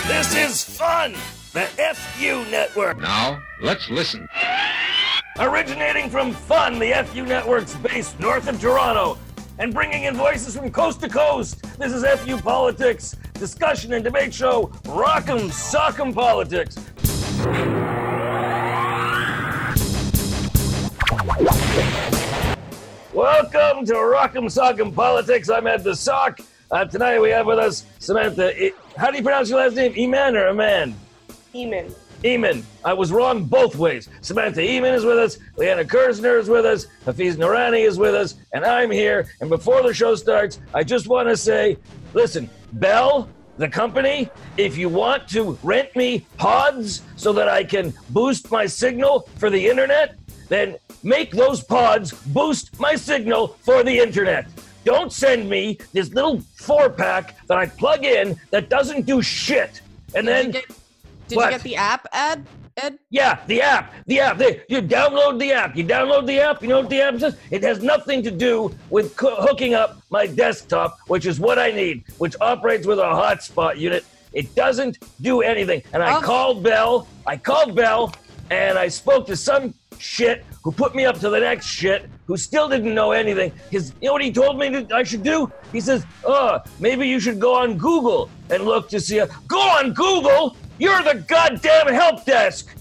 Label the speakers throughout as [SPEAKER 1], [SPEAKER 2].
[SPEAKER 1] This is fun! The FU Network.
[SPEAKER 2] Now, let's listen.
[SPEAKER 1] Originating from Fun, the FU Network's based north of Toronto, and bringing in voices from coast to coast. This is FU Politics, discussion and debate show, Rock'em Sock'em Politics. Welcome to Rock'em Sock'em Politics. I'm Ed the Sock. Tonight we have with us Samantha. How do you pronounce your last name? Eman or Aman?
[SPEAKER 3] Eman.
[SPEAKER 1] Eman. I was wrong both ways. Samantha Eman is with us. Leanna Kersner is with us. Hafiz Noorani is with us. And I'm here. And before the show starts, I just want to say, listen, Bell, the company, if you want to rent me pods so that I can boost my signal for the internet, then make those pods boost my signal for the internet. Don't send me this little 4-pack that I plug in that doesn't do shit. And
[SPEAKER 3] Did you get the app, Ed?
[SPEAKER 1] Yeah, the app. You download the app. You know what the app says? It has nothing to do with hooking up my desktop, which is what I need, which operates with a hotspot unit. It doesn't do anything. And I called Bell, and I spoke to some shit who put me up to the next shit, who still didn't know anything. You know what he told me I should do? He says, maybe you should go on Google and look to see. Go on Google? You're the goddamn help desk.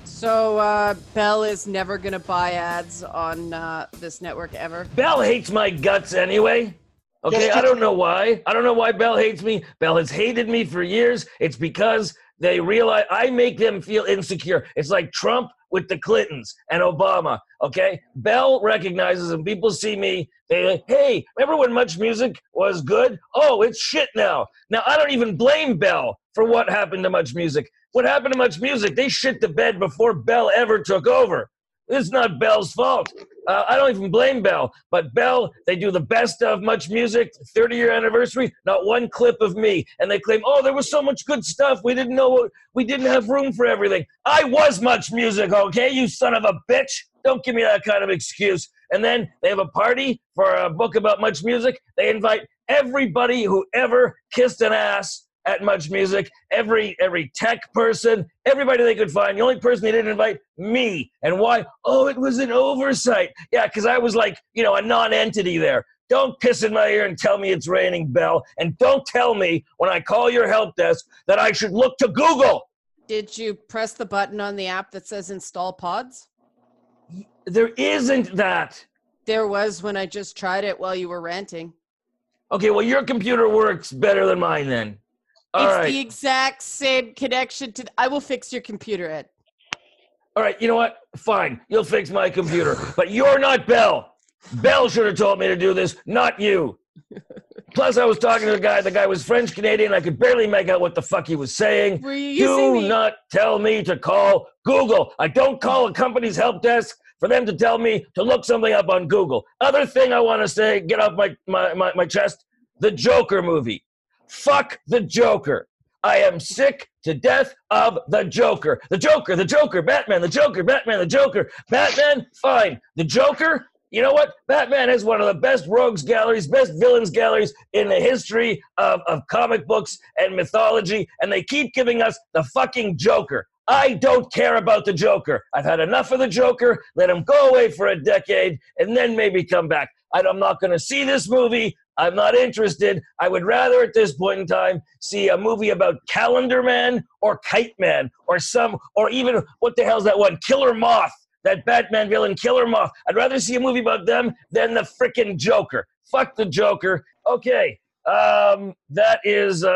[SPEAKER 3] So Bell is never going to buy ads on this network ever?
[SPEAKER 1] Bell hates my guts anyway. Okay, I don't know why. I don't know why Bell hates me. Bell has hated me for years. It's because they realize I make them feel insecure. It's like Trump with the Clintons and Obama, okay? Bell recognizes, and people see me, they like, hey, remember when Much Music was good? Oh, it's shit now. Now, I don't even blame Bell for what happened to Much Music. What happened to Much Music? They shit the bed before Bell ever took over. It's not Bell's fault. I don't even blame Bell. But Bell, they do the best of Much Music, 30-year anniversary, not one clip of me. And they claim, there was so much good stuff. We didn't have room for everything. I was Much Music, okay, you son of a bitch. Don't give me that kind of excuse. And then they have a party for a book about Much Music. They invite everybody who ever kissed an ass at Much Music, every tech person, everybody they could find. The only person they didn't invite, me. And why? Oh, it was an oversight. Yeah, because I was like, a non-entity there. Don't piss in my ear and tell me it's raining, Bell. And don't tell me when I call your help desk that I should look to Google.
[SPEAKER 3] Did you press the button on the app that says install pods?
[SPEAKER 1] There isn't that.
[SPEAKER 3] There was when I just tried it while you were ranting.
[SPEAKER 1] Okay, well, your computer works better than mine then.
[SPEAKER 3] It's the exact same connection to... I will fix your computer, Ed.
[SPEAKER 1] All right, you know what? Fine. You'll fix my computer. But you're not Bell. Bell should have told me to do this, not you. Plus, I was talking to the guy. The guy was French-Canadian. I could barely make out what the fuck he was saying.
[SPEAKER 3] Were you using
[SPEAKER 1] Do not tell me to call Google. I don't call a company's help desk for them to tell me to look something up on Google. Other thing I want to say, get off my chest, the Joker movie. Fuck the Joker. I am sick to death of the Joker. The Joker, Batman, the Joker, Batman, the Joker. Batman, fine. The Joker, you know what? Batman is one of the best rogues galleries, best villains galleries in the history of comic books and mythology, and they keep giving us the fucking Joker. I don't care about the Joker. I've had enough of the Joker. Let him go away for a decade and then maybe come back. I'm not going to see this movie. I'm not interested. I would rather at this point in time see a movie about Calendar Man or Kite Man or even, what the hell's that one? Killer Moth, that Batman villain, Killer Moth. I'd rather see a movie about them than the frickin' Joker. Fuck the Joker. Okay, that is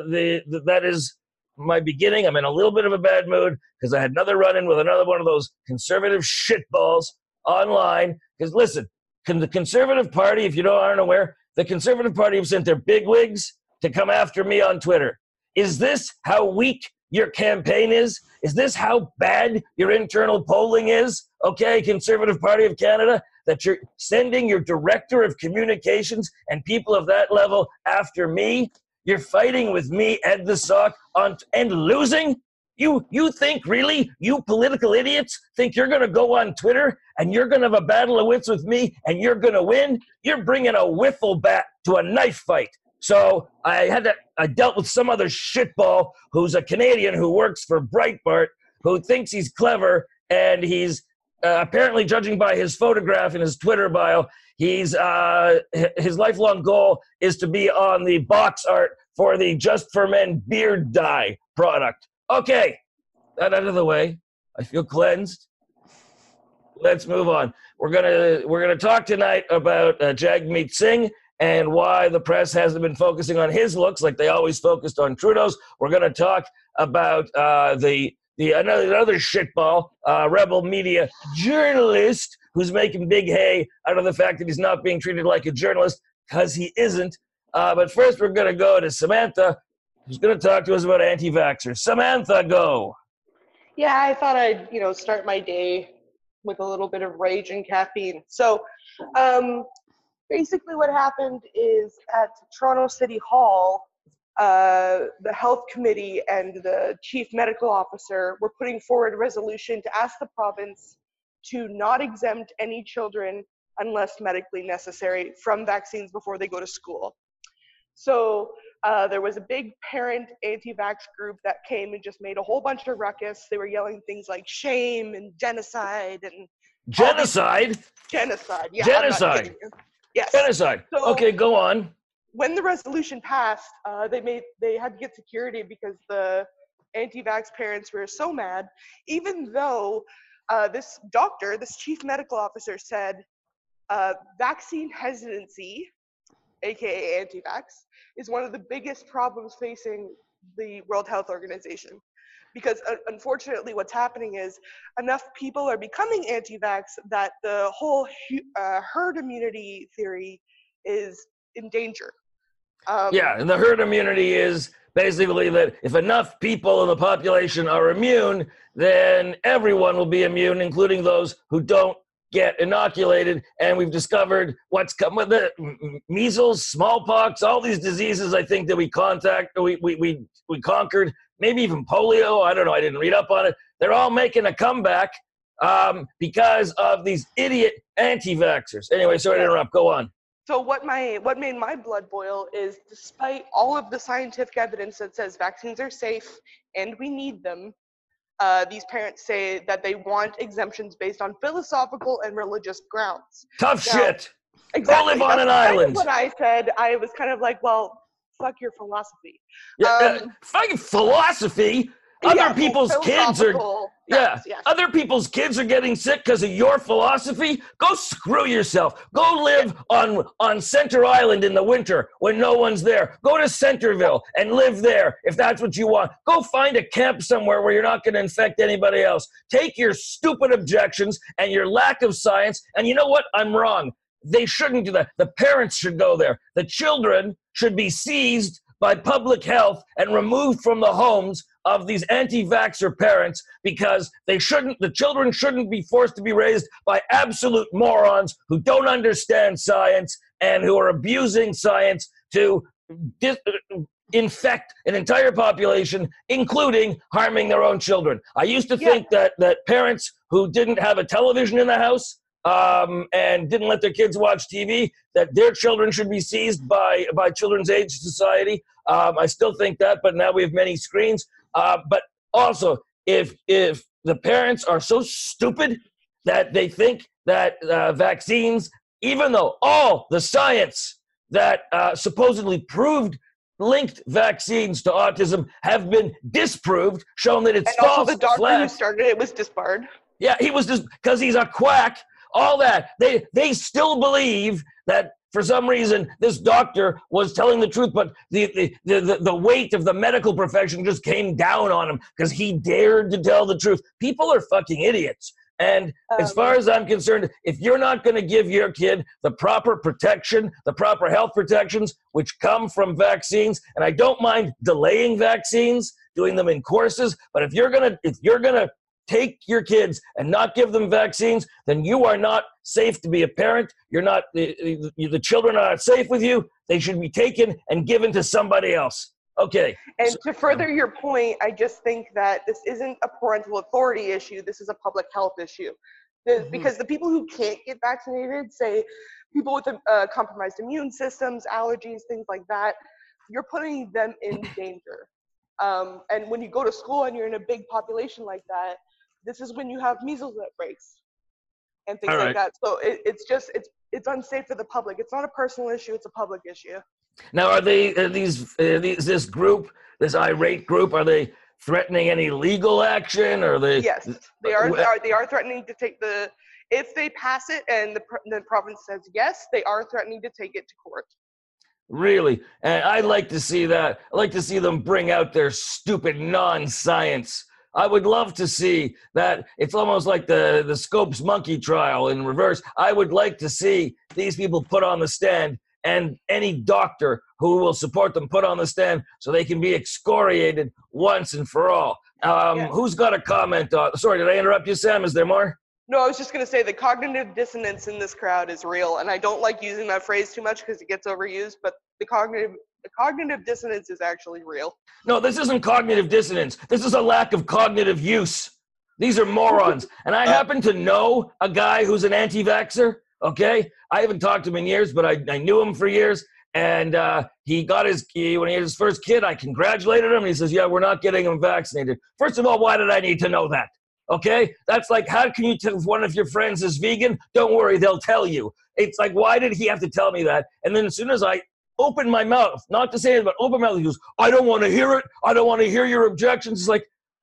[SPEAKER 1] my beginning. I'm in a little bit of a bad mood because I had another run-in with another one of those conservative shitballs online. Because listen, the Conservative Party, if you aren't aware, the Conservative Party have sent their bigwigs to come after me on Twitter. Is this how weak your campaign is? Is this how bad your internal polling is? Okay, Conservative Party of Canada, that you're sending your director of communications and people of that level after me? You're fighting with me, Ed the Sock, and losing? You think, really, you political idiots, think you're going to go on Twitter and you're going to have a battle of wits with me and you're going to win? You're bringing a wiffle bat to a knife fight. So I dealt with some other shitball who's a Canadian who works for Breitbart, who thinks he's clever, and he's apparently, judging by his photograph in his Twitter bio, his lifelong goal is to be on the box art for the Just for Men beard dye product. Okay, that out of the way. I feel cleansed. Let's move on. We're gonna talk tonight about Jagmeet Singh and why the press hasn't been focusing on his looks like they always focused on Trudeau's. We're gonna talk about another shitball, rebel media journalist who's making big hay out of the fact that he's not being treated like a journalist, because he isn't. But first, we're gonna go to Samantha, who's gonna talk to us about anti-vaxxers. Samantha, go.
[SPEAKER 2] Yeah, I thought I'd, start my day with a little bit of rage and caffeine. So, basically what happened is at Toronto City Hall, the health committee and the chief medical officer were putting forward a resolution to ask the province to not exempt any children unless medically necessary from vaccines before they go to school. So there was a big parent anti-vax group that came and just made a whole bunch of ruckus. They were yelling things like shame and genocide and
[SPEAKER 1] genocide.
[SPEAKER 2] Genocide. Yeah.
[SPEAKER 1] Genocide.
[SPEAKER 2] Yes.
[SPEAKER 1] Genocide. So, okay, go on.
[SPEAKER 2] When the resolution passed, they had to get security because the anti-vax parents were so mad, even though this chief medical officer said vaccine hesitancy, aka anti-vax, is one of the biggest problems facing the World Health Organization. Because unfortunately what's happening is enough people are becoming anti-vax that the whole herd immunity theory is in danger.
[SPEAKER 1] And the herd immunity is basically that if enough people in the population are immune, then everyone will be immune, including those who don't get inoculated. And we've discovered what's come with it: measles, smallpox, all these diseases. I think that we conquered. Maybe even polio. I don't know. I didn't read up on it. They're all making a comeback because of these idiot anti-vaxxers. Anyway, sorry to interrupt. Go on.
[SPEAKER 2] So what made my blood boil is, despite all of the scientific evidence that says vaccines are safe and we need them, these parents say that they want exemptions based on philosophical and religious grounds.
[SPEAKER 1] Tough shit.
[SPEAKER 2] Exactly.
[SPEAKER 1] Go live on an island.
[SPEAKER 2] That's what I said. I was kind of like, well, fuck your philosophy.
[SPEAKER 1] Fucking philosophy. Other people's kids are Other people's kids are getting sick because of your philosophy. Go screw yourself. Go live on Center Island in the winter when no one's there. Go to Centerville and live there if that's what you want. Go find a camp somewhere where you're not going to infect anybody else. Take your stupid objections and your lack of science, and you know what? I'm wrong. They shouldn't do that. The parents should go there. The children should be seized by public health and removed from the homes of these anti-vaxxer parents, because the children shouldn't be forced to be raised by absolute morons who don't understand science and who are abusing science to infect an entire population, including harming their own children. I used to think that parents who didn't have a television in the house and didn't let their kids watch TV, that their children should be seized by Children's Aid Society. I still think that, but now we have many screens. But also, if the parents are so stupid that they think that vaccines, even though all the science that supposedly linked vaccines to autism have been disproved, shown that it's false.
[SPEAKER 2] And also the doctor who started it was disbarred.
[SPEAKER 1] Yeah, he was just because he's a quack. All that. They still believe that for some reason this doctor was telling the truth, but the weight of the medical profession just came down on him because he dared to tell the truth. People are fucking idiots. And as far as I'm concerned, if you're not going to give your kid the proper protection, the proper health protections, which come from vaccines, and I don't mind delaying vaccines, doing them in courses, but if you're gonna take your kids and not give them vaccines, then you are not safe to be a parent. You're not, the children are not safe with you. They should be taken and given to somebody else. Okay.
[SPEAKER 2] And to further your point, I just think that this isn't a parental authority issue. This is a public health issue. Because the people who can't get vaccinated say, people with compromised immune systems, allergies, things like that. You're putting them in danger. And when you go to school and you're in a big population like that, this is when you have measles outbreaks and things like that. So it's unsafe for the public. It's not a personal issue; it's a public issue.
[SPEAKER 1] Now, are this group, this irate group, are they threatening any legal action? Or they?
[SPEAKER 2] Yes, they are threatening to take the. If they pass it and the province says yes, they are threatening to take it to court.
[SPEAKER 1] Really? And I'd like to see that. I'd like to see them bring out their stupid non-science. I would love to see that. It's almost like the Scopes monkey trial in reverse. I would like to see these people put on the stand, and any doctor who will support them put on the stand so they can be excoriated once and for all. Who's got a comment on? Sorry, did I interrupt you, Sam? Is there more?
[SPEAKER 2] No, I was just going to say the cognitive dissonance in this crowd is real, and I don't like using that phrase too much because it gets overused, but the cognitive dissonance is actually real.
[SPEAKER 1] No, this isn't cognitive dissonance. This is a lack of cognitive use. These are morons. And I happen to know a guy who's an anti-vaxxer, okay? I haven't talked to him in years, but I knew him for years. And when he had his first kid, I congratulated him. And he says, yeah, we're not getting him vaccinated. First of all, why did I need to know that? Okay? That's like, how can you tell if one of your friends is vegan? Don't worry, they'll tell you. It's like, why did he have to tell me that? And then as soon as I opened my mouth, not to say it, but open my mouth, he goes, I don't want to hear it. I don't want to hear your objections. It's like,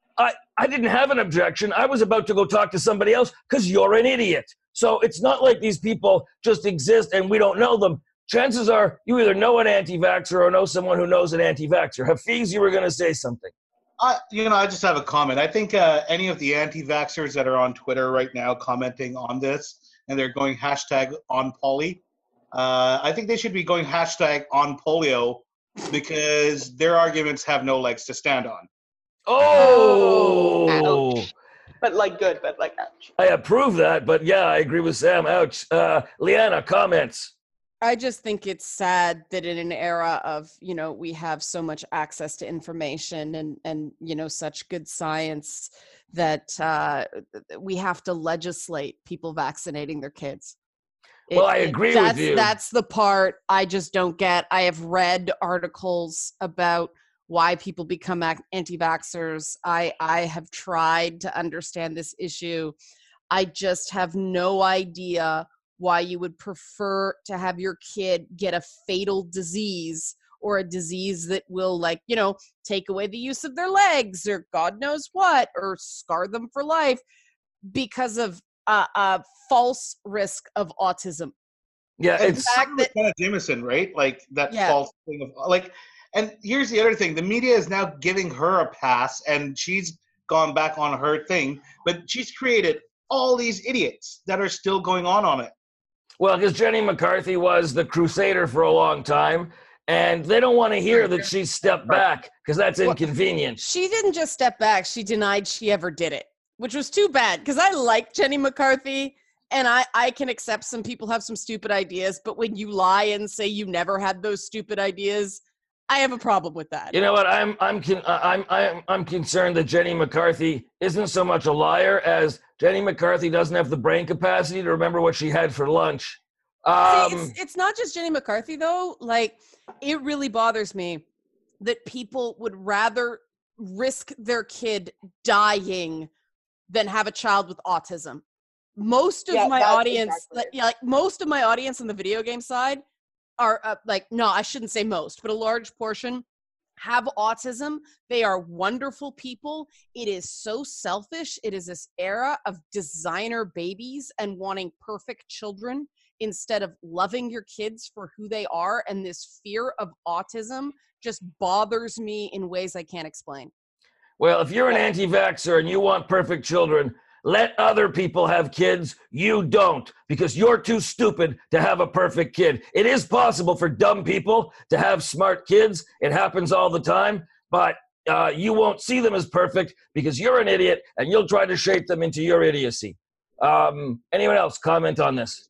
[SPEAKER 1] I didn't have an objection. I was about to go talk to somebody else because you're an idiot. So it's not like these people just exist and we don't know them. Chances are you either know an anti-vaxxer or know someone who knows an anti-vaxxer. Hafiz, you were going to say something.
[SPEAKER 4] I just have a comment. I think any of the anti-vaxxers that are on Twitter right now commenting on this, and they're going hashtag on poly, I think they should be going hashtag on polio because their arguments have no legs to stand on.
[SPEAKER 1] Oh!
[SPEAKER 2] Ouch. But like good, but like ouch.
[SPEAKER 1] I approve that, but yeah, I agree with Sam. Ouch. Leanna, comments.
[SPEAKER 3] I just think it's sad that in an era of, we have so much access to information and such good science that we have to legislate people vaccinating their kids.
[SPEAKER 1] Well, I agree with you.
[SPEAKER 3] That's the part I just don't get. I have read articles about why people become anti-vaxxers. I have tried to understand this issue. I just have no idea why you would prefer to have your kid get a fatal disease or a disease that will take away the use of their legs or God knows what, or scar them for life because of a false risk of autism.
[SPEAKER 1] Yeah, it's
[SPEAKER 4] Jenna Jameson, right? Like that false thing of and here's the other thing. The media is now giving her a pass and she's gone back on her thing, but she's created all these idiots that are still going on it.
[SPEAKER 1] Well, because Jenny McCarthy was the crusader for a long time, and they don't want to hear that she stepped back because that's inconvenient.
[SPEAKER 3] She didn't just step back. She denied she ever did it, which was too bad because I like Jenny McCarthy, and I can accept some people have some stupid ideas, but when you lie and say you never had those stupid ideas, I have a problem with that.
[SPEAKER 1] You know what? I'm concerned that Jenny McCarthy isn't so much a liar as Jenny McCarthy doesn't have the brain capacity to remember what she had for lunch.
[SPEAKER 3] It's not just Jenny McCarthy though. Like, it really bothers me that people would rather risk their kid dying than have a child with autism. Most of my audience, most of my audience on the video game side are no, I shouldn't say most, but a large portion have autism. They are wonderful people. It is so selfish. It is this era of designer babies and wanting perfect children instead of loving your kids for who they are. And this fear of autism just bothers me in ways I can't explain.
[SPEAKER 1] Well, if you're an anti-vaxxer and you want perfect children, let other people have kids. You don't, because you're too stupid to have a perfect kid. It is possible for dumb people to have smart kids. It happens all the time, but you won't see them as perfect because you're an idiot and you'll try to shape them into your idiocy. Anyone else comment on this?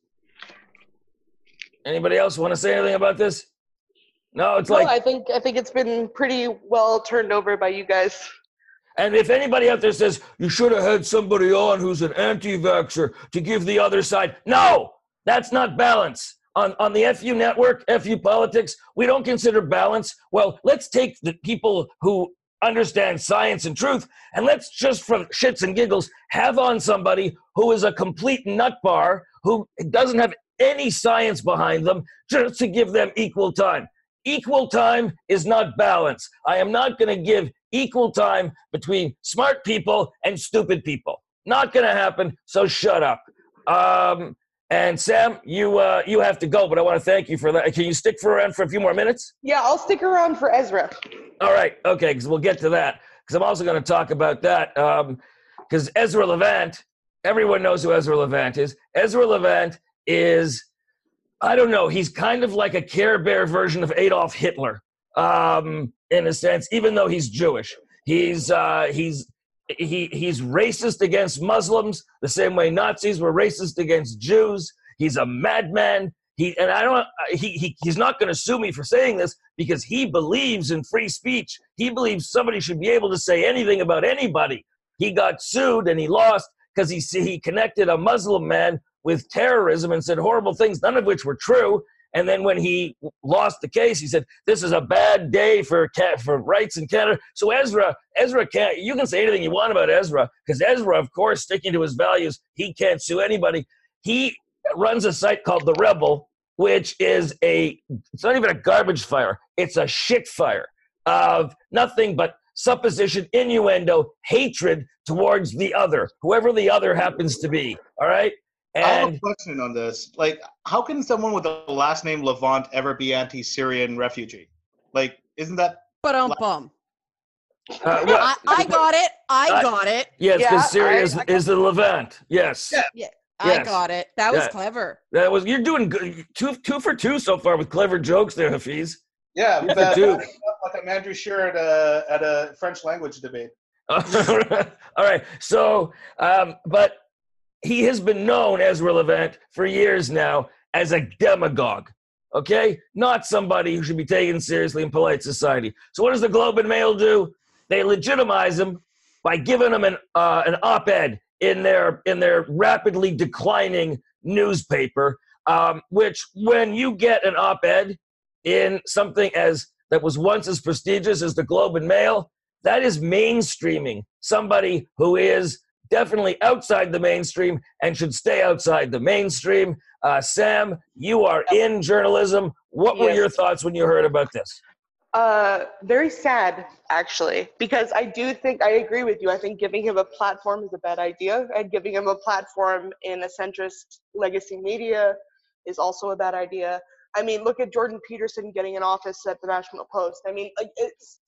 [SPEAKER 1] Anybody else want to say anything about this? No,
[SPEAKER 2] I think it's been pretty well turned over by you guys.
[SPEAKER 1] And if anybody out there says, you should have had somebody on who's an anti-vaxxer to give the other side, no, that's not balance. on the FU network, FU politics, we don't consider balance. Well, let's take the people who understand science and truth, and let's just for shits and giggles have on somebody who is a complete nutbar, who doesn't have any science behind them, just to give them equal time. Equal time is not balance. I am not going to give equal time between smart people and stupid people. Not going to happen, so shut up. And Sam, you have to go, but I want to thank you for that. Can you stick around for a few more minutes?
[SPEAKER 2] Yeah, I'll stick around for Ezra.
[SPEAKER 1] All right, okay, because we'll get to that. Because I'm also going to talk about that. Because Ezra Levant, everyone knows who Ezra Levant is. Ezra Levant is, I don't know, he's kind of like a Care Bear version of Adolf Hitler, in a sense, even though he's Jewish. He's racist against Muslims the same way Nazis were racist against Jews. He's a madman. He's not going to sue me for saying this because he believes in free speech. He believes somebody should be able to say anything about anybody. He got sued and he lost because he connected a Muslim man with terrorism and said horrible things, none of which were true. And then when he lost the case, he said, this is a bad day for rights in Canada. So Ezra can't, you can say anything you want about Ezra, because Ezra, of course, sticking to his values, he can't sue anybody. He runs a site called The Rebel, which is it's not even a garbage fire. It's a shit fire of nothing but supposition, innuendo, hatred towards the other, whoever the other happens to be. All right?
[SPEAKER 4] I have a question on this. Like, how can someone with the last name Levant ever be anti-Syrian refugee? Like, isn't that...
[SPEAKER 3] Ba-dum-bum.
[SPEAKER 1] Well,
[SPEAKER 3] I got it. I got it.
[SPEAKER 1] yes, because
[SPEAKER 2] Yeah,
[SPEAKER 1] Syria
[SPEAKER 2] I
[SPEAKER 1] is the Levant. Yes.
[SPEAKER 3] Yeah, I
[SPEAKER 1] Yes.
[SPEAKER 3] got it. That was
[SPEAKER 1] Yeah.
[SPEAKER 3] clever.
[SPEAKER 1] You're doing good. Two for two so far with clever jokes there, Hafiz.
[SPEAKER 4] Yeah,
[SPEAKER 1] Two for two.
[SPEAKER 4] like I'm Andrew Scheer at a French language debate.
[SPEAKER 1] All right. So, but he has been known, Ezra Levant, for years now as a demagogue, okay? Not somebody who should be taken seriously in polite society. So what does the Globe and Mail do? They legitimize him by giving him an op-ed in their rapidly declining newspaper, which when you get an op-ed in something that was once as prestigious as the Globe and Mail, that is mainstreaming somebody who is definitely outside the mainstream and should stay outside the mainstream. Sam, you are in journalism. What were
[SPEAKER 2] Yes.
[SPEAKER 1] your thoughts when you heard about this?
[SPEAKER 2] Very sad, actually, because I do think I agree with you. I think giving him a platform is a bad idea, and giving him a platform in a centrist legacy media is also a bad idea. I mean, look at Jordan Peterson getting an office at the National Post. I mean, like,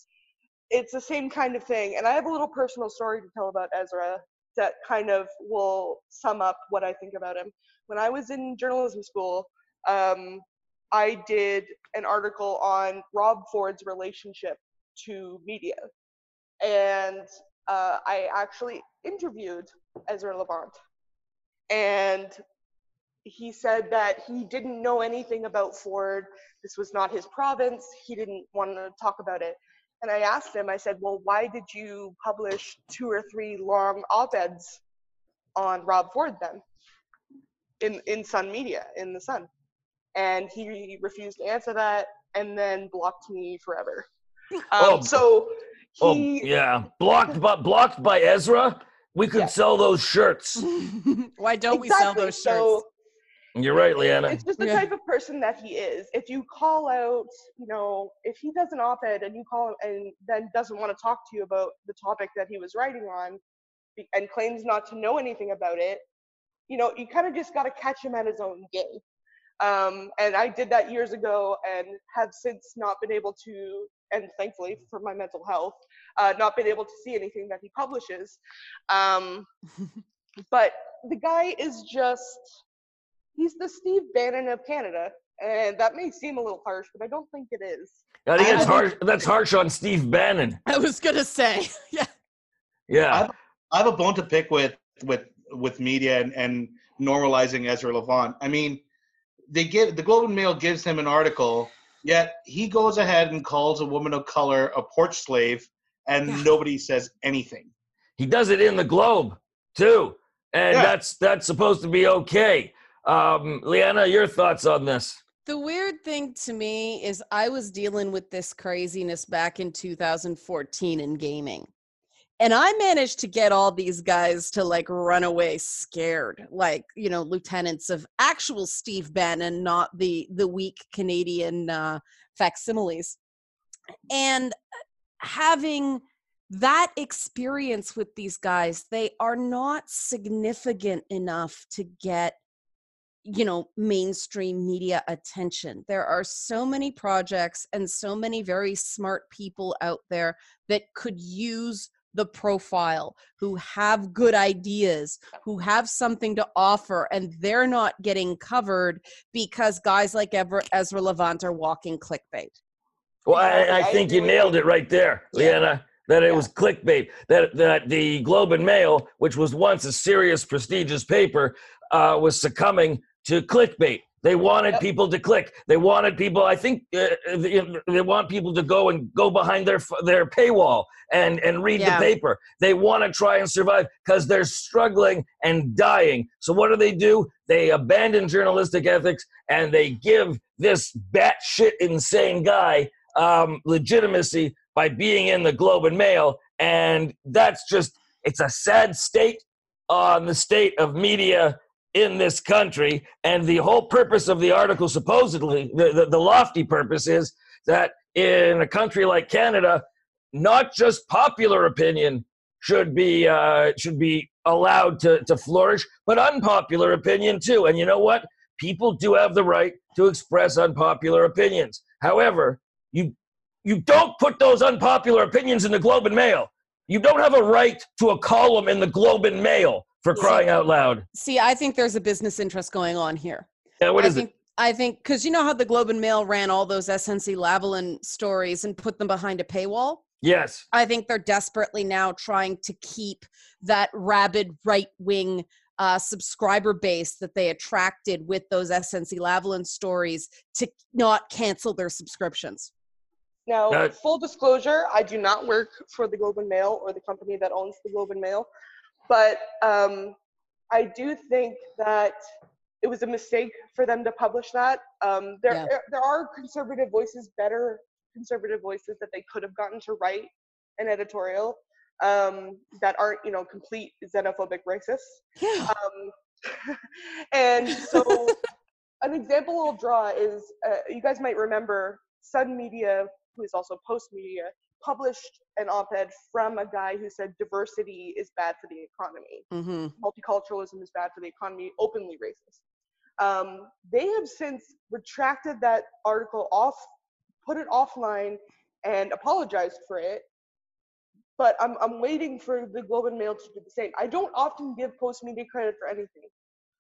[SPEAKER 2] it's the same kind of thing. And I have a little personal story to tell about Ezra that kind of will sum up what I think about him. When I was in journalism school, I did an article on Rob Ford's relationship to media. And I actually interviewed Ezra Levant. And he said that he didn't know anything about Ford. This was not his province. He didn't want to talk about it. And I asked him, I said, well, why did you publish 2 or 3 long op-eds on Rob Ford then? In Sun Media, in the Sun. And he refused to answer that and then blocked me forever.
[SPEAKER 1] Blocked by Ezra? We could
[SPEAKER 2] Yes.
[SPEAKER 1] sell those shirts.
[SPEAKER 3] Why don't we sell those shirts?
[SPEAKER 2] So
[SPEAKER 1] You're right, Leanna.
[SPEAKER 2] it's just the type of person that he is. If you call out, if he does an op-ed and you call him and then doesn't want to talk to you about the topic that he was writing on and claims not to know anything about it, you kind of just got to catch him at his own game. And I did that years ago and have since not been able to, and thankfully for my mental health, not been able to see anything that he publishes. But the guy is he's the Steve Bannon of Canada. And that may seem a little harsh, but I don't think it is.
[SPEAKER 1] I think it's harsh. That's harsh on Steve Bannon.
[SPEAKER 3] I was going to say, yeah.
[SPEAKER 1] Yeah.
[SPEAKER 4] I have a bone to pick with media and normalizing Ezra Levant. I mean, the Globe and Mail gives him an article, yet he goes ahead and calls a woman of color a porch slave, and nobody says anything.
[SPEAKER 1] He does it in the Globe too, and that's supposed to be okay. Leanna, your thoughts on this?
[SPEAKER 3] The weird thing to me is I was dealing with this craziness back in 2014 in gaming. And I managed to get all these guys to like run away scared, like, you know, lieutenants of actual Steve Bannon, not the weak Canadian facsimiles. And having that experience with these guys, they are not significant enough to get, you know, mainstream media attention. There are so many projects and so many very smart people out there that could use the profile, who have good ideas, who have something to offer, and they're not getting covered because guys like Ezra Levant are walking clickbait.
[SPEAKER 1] Well, I think you nailed it right there, Leanna, that it was clickbait, that the Globe and Mail, which was once a serious, prestigious paper, was succumbing to clickbait. They wanted people to click. They wanted people, I think, they want people to go behind their paywall and read the paper. They want to try and survive because they're struggling and dying. So what do? They abandon journalistic ethics and they give this batshit insane guy legitimacy by being in the Globe and Mail. And that's just, it's a sad state on the state of media in this country. And the whole purpose of the article, supposedly, the lofty purpose, is that in a country like Canada, not just popular opinion should be allowed to flourish, but unpopular opinion too. And you know what? People do have the right to express unpopular opinions. However, you don't put those unpopular opinions in the Globe and Mail. You don't have a right to a column in the Globe and Mail, for crying out loud.
[SPEAKER 3] See, I think there's a business interest going on here.
[SPEAKER 1] Yeah, what is it?
[SPEAKER 3] I think, because you know how the Globe and Mail ran all those SNC-Lavalin stories and put them behind a paywall?
[SPEAKER 1] Yes.
[SPEAKER 3] I think they're desperately now trying to keep that rabid right-wing subscriber base that they attracted with those SNC-Lavalin stories to not cancel their subscriptions.
[SPEAKER 2] Now, full disclosure, I do not work for the Globe and Mail or the company that owns the Globe and Mail. But I do think that it was a mistake for them to publish that. There are conservative voices, better conservative voices that they could have gotten to write an editorial that aren't, you know, complete xenophobic racists.
[SPEAKER 3] Yeah.
[SPEAKER 2] And so an example I'll draw is, you guys might remember Sun Media, who is also Post Media, published an op-ed from a guy who said diversity is bad for the economy.
[SPEAKER 3] Mm-hmm.
[SPEAKER 2] Multiculturalism is bad for the economy, openly racist. They have since retracted that article put it offline, and apologized for it. But I'm waiting for the Globe and Mail to do the same. I don't often give Post Media credit for anything,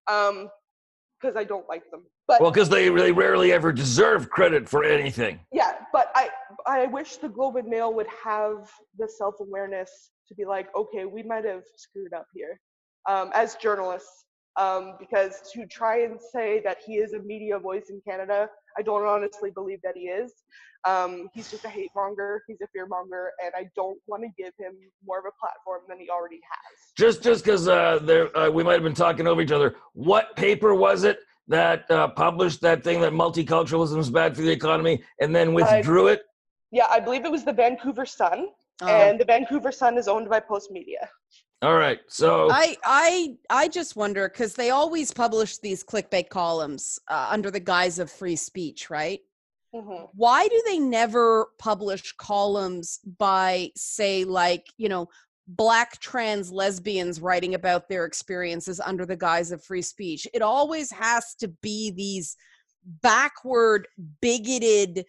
[SPEAKER 2] because I don't like them. But
[SPEAKER 1] because they rarely ever deserve credit for anything.
[SPEAKER 2] Yeah, but I wish the Globe and Mail would have the self-awareness to be like, okay, we might have screwed up here as journalists, because to try and say that he is a media voice in Canada, I don't honestly believe that he is. He's just a hate monger, he's a fear monger, and I don't want to give him more of a platform than he already has. Just
[SPEAKER 1] because we might have been talking over each other, what paper was it that published that thing that multiculturalism is bad for the economy and then withdrew it?
[SPEAKER 2] Yeah, I believe it was the Vancouver Sun, and the Vancouver Sun is owned by Post Media.
[SPEAKER 1] All right, so
[SPEAKER 3] I just wonder, because they always publish these clickbait columns under the guise of free speech, right?
[SPEAKER 2] Mm-hmm.
[SPEAKER 3] Why do they never publish columns by, say, like, you know, Black trans lesbians writing about their experiences under the guise of free speech? It always has to be these backward, bigoted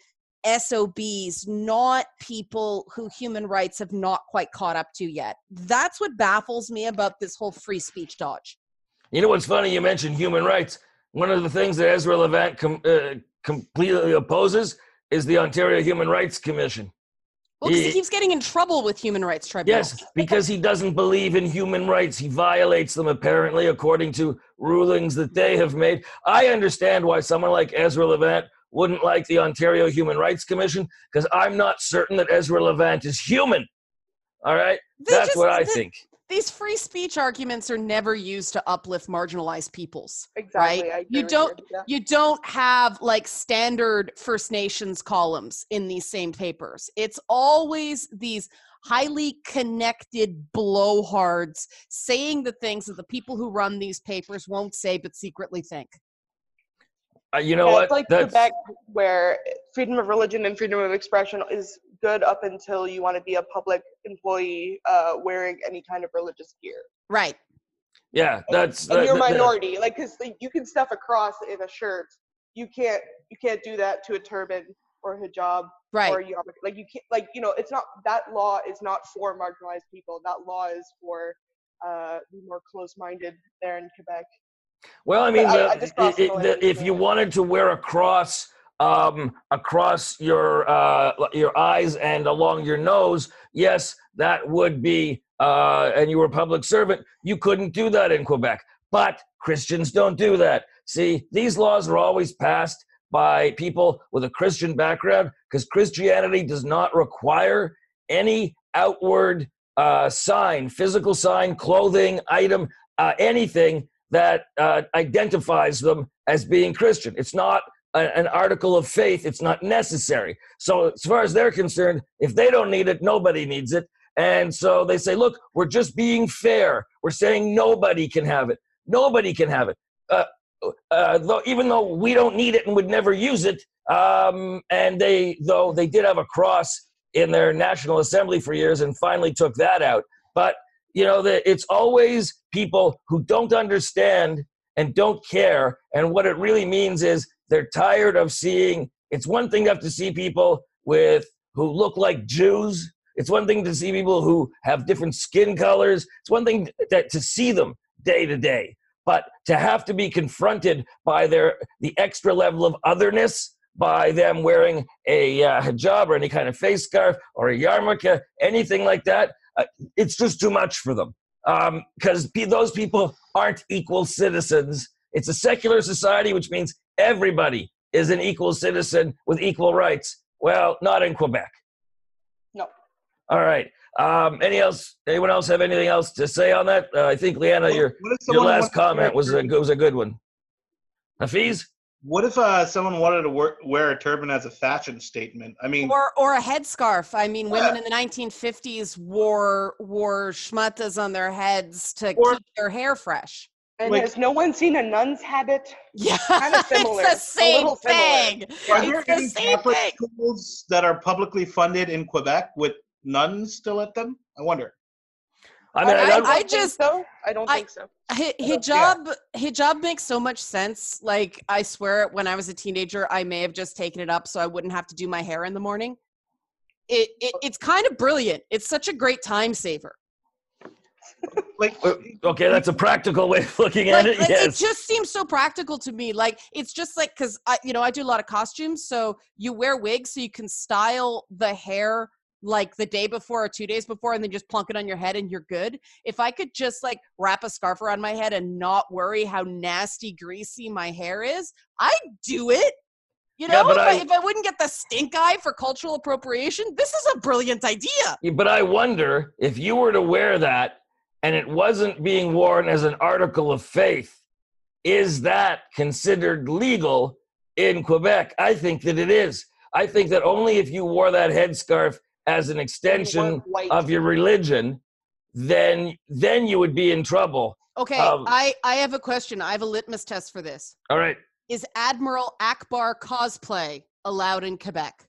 [SPEAKER 3] SOBs, not people who human rights have not quite caught up to yet. That's what baffles me about this whole free speech dodge.
[SPEAKER 1] You know what's funny? You mentioned human rights. One of the things that Ezra Levant completely opposes is the Ontario Human Rights Commission.
[SPEAKER 3] Well, because he keeps getting in trouble with human rights tribunals.
[SPEAKER 1] Yes, because he doesn't believe in human rights. He violates them, apparently, according to rulings that they have made. I understand why someone like Ezra Levant wouldn't like the Ontario Human Rights Commission, because I'm not certain that Ezra Levant is human. All right? That's what I think.
[SPEAKER 3] these free speech arguments are never used to uplift marginalized peoples.
[SPEAKER 2] Exactly.
[SPEAKER 3] Right?
[SPEAKER 2] I agree with you.
[SPEAKER 3] You don't have like standard First Nations columns in these same papers. It's always these highly connected blowhards saying the things that the people who run these papers won't say but secretly think.
[SPEAKER 1] You know
[SPEAKER 2] Yeah,
[SPEAKER 1] what?
[SPEAKER 2] it's like Quebec, where freedom of religion and freedom of expression is good up until you want to be a public employee wearing any kind of religious gear.
[SPEAKER 3] Right.
[SPEAKER 1] Yeah, that's
[SPEAKER 2] and you're a minority, like, because you can stuff a cross in a shirt. You can't do that to a turban or a hijab
[SPEAKER 3] right.
[SPEAKER 2] or a yarmulke. Like you can't, like, you know, it's not, that law is not for marginalized people. That law is for the more close-minded there in Quebec.
[SPEAKER 1] Well, I mean,
[SPEAKER 2] if
[SPEAKER 1] you wanted to wear a cross across your eyes and along your nose, yes, that would be, and you were a public servant, you couldn't do that in Quebec. But Christians don't do that. See, these laws are always passed by people with a Christian background because Christianity does not require any outward sign, physical sign, clothing, item, anything that identifies them as being Christian. It's not an article of faith. It's not necessary. So as far as they're concerned, if they don't need it, nobody needs it. And so they say, look, we're just being fair. We're saying nobody can have it. Nobody can have it. Even though we don't need it and would never use it. And they did have a cross in their National Assembly for years and finally took that out. But you know, it's always people who don't understand and don't care. And what it really means is they're tired of seeing. It's one thing to have to see people who look like Jews. It's one thing to see people who have different skin colors. It's one thing to see them day to day. But to have to be confronted by the extra level of otherness, by them wearing a hijab or any kind of face scarf or a yarmulke, anything like that, it's just too much for them because those people aren't equal citizens. It's a secular society, which means everybody is an equal citizen with equal rights. Well, not in Quebec.
[SPEAKER 2] No.
[SPEAKER 1] All right. Anyone else have anything else to say on that? I think, Leanna, your last comment was a good one. Hafiz?
[SPEAKER 4] What if someone wanted to wear a turban as a fashion statement? I mean,
[SPEAKER 3] or a headscarf. I mean, women in the 1950s wore shmatas on their heads to keep their hair fresh.
[SPEAKER 2] And has no one seen a nun's habit?
[SPEAKER 3] Yeah,
[SPEAKER 2] kind of similar.
[SPEAKER 3] It's the same thing.
[SPEAKER 4] Are there any Catholic schools that are publicly funded in Quebec with nuns still at them? I wonder.
[SPEAKER 2] I mean, I don't think so.
[SPEAKER 3] Hijab makes so much sense. Like, I swear, when I was a teenager, I may have just taken it up so I wouldn't have to do my hair in the morning. It's kind of brilliant. It's such a great time saver.
[SPEAKER 1] Okay, that's a practical way of looking at it. Yes.
[SPEAKER 3] It just seems so practical to me. Like, it's just like, because I do a lot of costumes, so you wear wigs so you can style the hair like the day before or 2 days before and then just plunk it on your head and you're good. If I could just like wrap a scarf around my head and not worry how nasty, greasy my hair is, I'd do it. You know, if I wouldn't get the stink eye for cultural appropriation, this is a brilliant idea.
[SPEAKER 1] But I wonder if you were to wear that and it wasn't being worn as an article of faith, is that considered legal in Quebec? I think that it is. I think that only if you wore that headscarf as an extension of your religion, then you would be in trouble.
[SPEAKER 3] Okay, I have a question. I have a litmus test for this.
[SPEAKER 1] All right.
[SPEAKER 3] Is Admiral Akbar cosplay allowed in Quebec?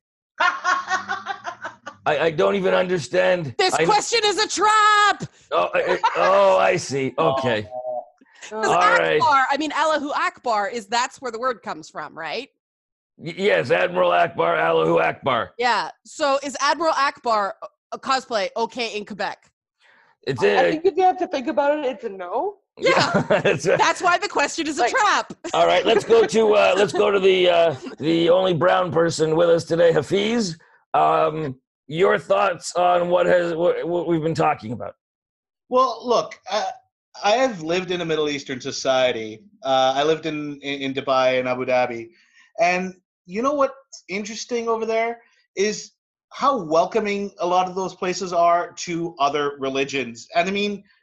[SPEAKER 1] I don't even understand.
[SPEAKER 3] This question is a trap!
[SPEAKER 1] Oh, I see. Okay.
[SPEAKER 3] All right. I mean, Allahu Akbar that's where the word comes from, right?
[SPEAKER 1] Yes, Admiral Akbar, Allahu Akbar.
[SPEAKER 3] Yeah. So is Admiral Akbar a cosplay okay in Quebec?
[SPEAKER 2] I think if you have to think about it, it's a no.
[SPEAKER 3] Yeah. That's why the question is a trap.
[SPEAKER 1] All right, let's go to the only brown person with us today, Hafiz. Your thoughts on what we've been talking about?
[SPEAKER 4] Well, look, I have lived in a Middle Eastern society. I lived in Dubai and Abu Dhabi, and you know what's interesting over there is how welcoming a lot of those places are to other religions. And I mean,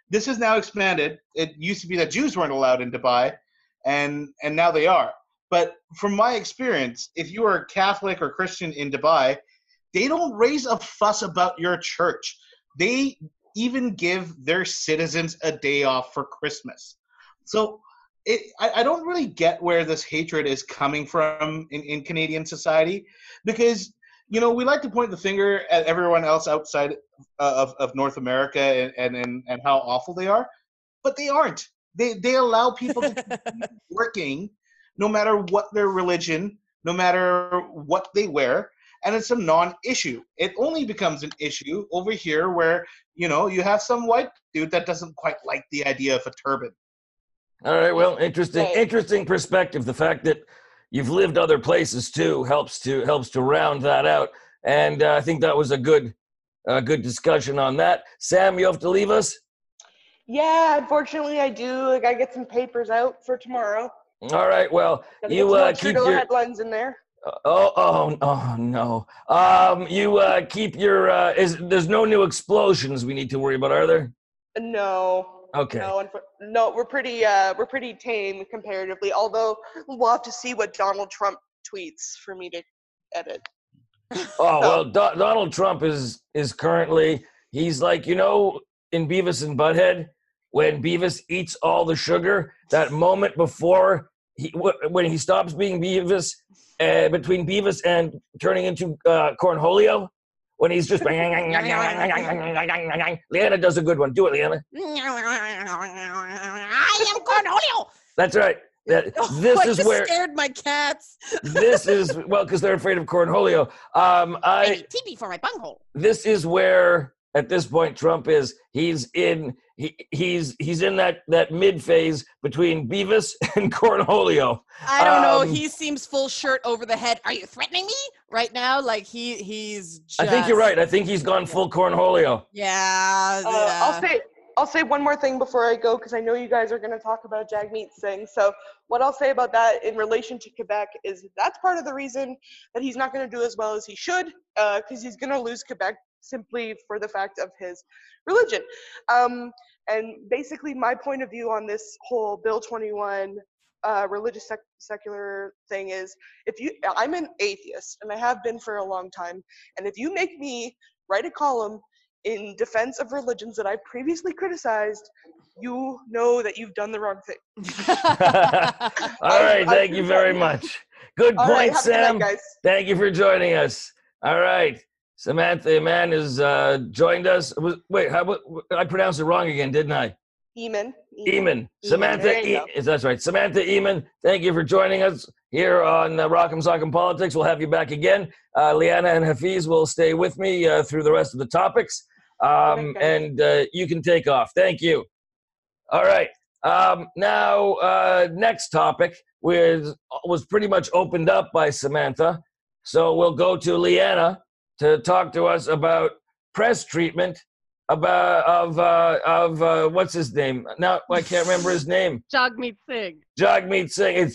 [SPEAKER 4] This is now expanded. It used to be that Jews weren't allowed in Dubai, and now they are. But from my experience, if you are Catholic or Christian in Dubai, they don't raise a fuss about your church. They even give their citizens a day off for Christmas. So I don't really get where this hatred is coming from in Canadian society, because we like to point the finger at everyone else outside of North America and how awful they are, but they aren't. They allow people to keep working no matter what their religion, no matter what they wear, and it's a non-issue. It only becomes an issue over here where, you have some white dude that doesn't quite like the idea of a turban.
[SPEAKER 1] All right, well, interesting perspective. The fact that you've lived other places too helps to round that out, and I think that was a good discussion on that. Sam, you have to leave us?
[SPEAKER 2] Yeah, unfortunately I do. I gotta get some papers out for tomorrow.
[SPEAKER 1] All right, well,
[SPEAKER 2] Gotta
[SPEAKER 1] you
[SPEAKER 2] get some
[SPEAKER 1] keep
[SPEAKER 2] Trudeau
[SPEAKER 1] your
[SPEAKER 2] headlines in there.
[SPEAKER 1] oh no. You keep your there's no new explosions we need to worry about, are there?
[SPEAKER 2] No.
[SPEAKER 1] Okay.
[SPEAKER 2] No, we're pretty tame comparatively. Although we'll have to see what Donald Trump tweets for me to edit.
[SPEAKER 1] Oh well, Donald Trump is currently, he's like, in Beavis and Butthead, when Beavis eats all the sugar, that moment before when he stops being Beavis, between Beavis and turning into Cornholio, when he's just Leanna does a good one. Do it, Leanna.
[SPEAKER 3] I am Cornholio.
[SPEAKER 1] That's right.
[SPEAKER 3] I
[SPEAKER 1] This is where
[SPEAKER 3] scared my cats.
[SPEAKER 1] this is, well, because they're afraid of Cornholio.
[SPEAKER 3] TB for my bunghole.
[SPEAKER 1] This is where at this point Trump is. He's in that mid phase between Beavis and Cornholio.
[SPEAKER 3] I don't know. He seems full shirt over the head. Are you threatening me right now? Like he's just...
[SPEAKER 1] I think you're right. I think he's gone full Cornholio.
[SPEAKER 3] Yeah.
[SPEAKER 2] I'll say one more thing before I go, because I know you guys are going to talk about Jagmeet Singh. So what I'll say about that in relation to Quebec is that's part of the reason that he's not going to do as well as he should, because he's going to lose Quebec simply for the fact of his religion. And basically my point of view on this whole Bill 21 religious secular thing is, I'm an atheist, and I have been for a long time, and if you make me write a column in defense of religions that I previously criticized, you know that you've done the wrong thing.
[SPEAKER 1] All right, thank you very much. Good point,
[SPEAKER 2] right,
[SPEAKER 1] Sam.
[SPEAKER 2] Night, guys.
[SPEAKER 1] Thank you for joining us. All right, Samantha Iman has joined us. Wait, I pronounced it wrong again, didn't I?
[SPEAKER 2] Eamon.
[SPEAKER 1] Samantha, that's right. Samantha Eamon, thank you for joining us here on Rock'em Sock'em Politics. We'll have you back again. Leanna and Hafiz will stay with me through the rest of the topics. And you can take off. Thank you. All right. Now, next topic was pretty much opened up by Samantha. So we'll go to Leanna to talk to us about press treatment of what's his name? Now I can't remember his name.
[SPEAKER 3] Jagmeet Singh.
[SPEAKER 1] Jagmeet Singh.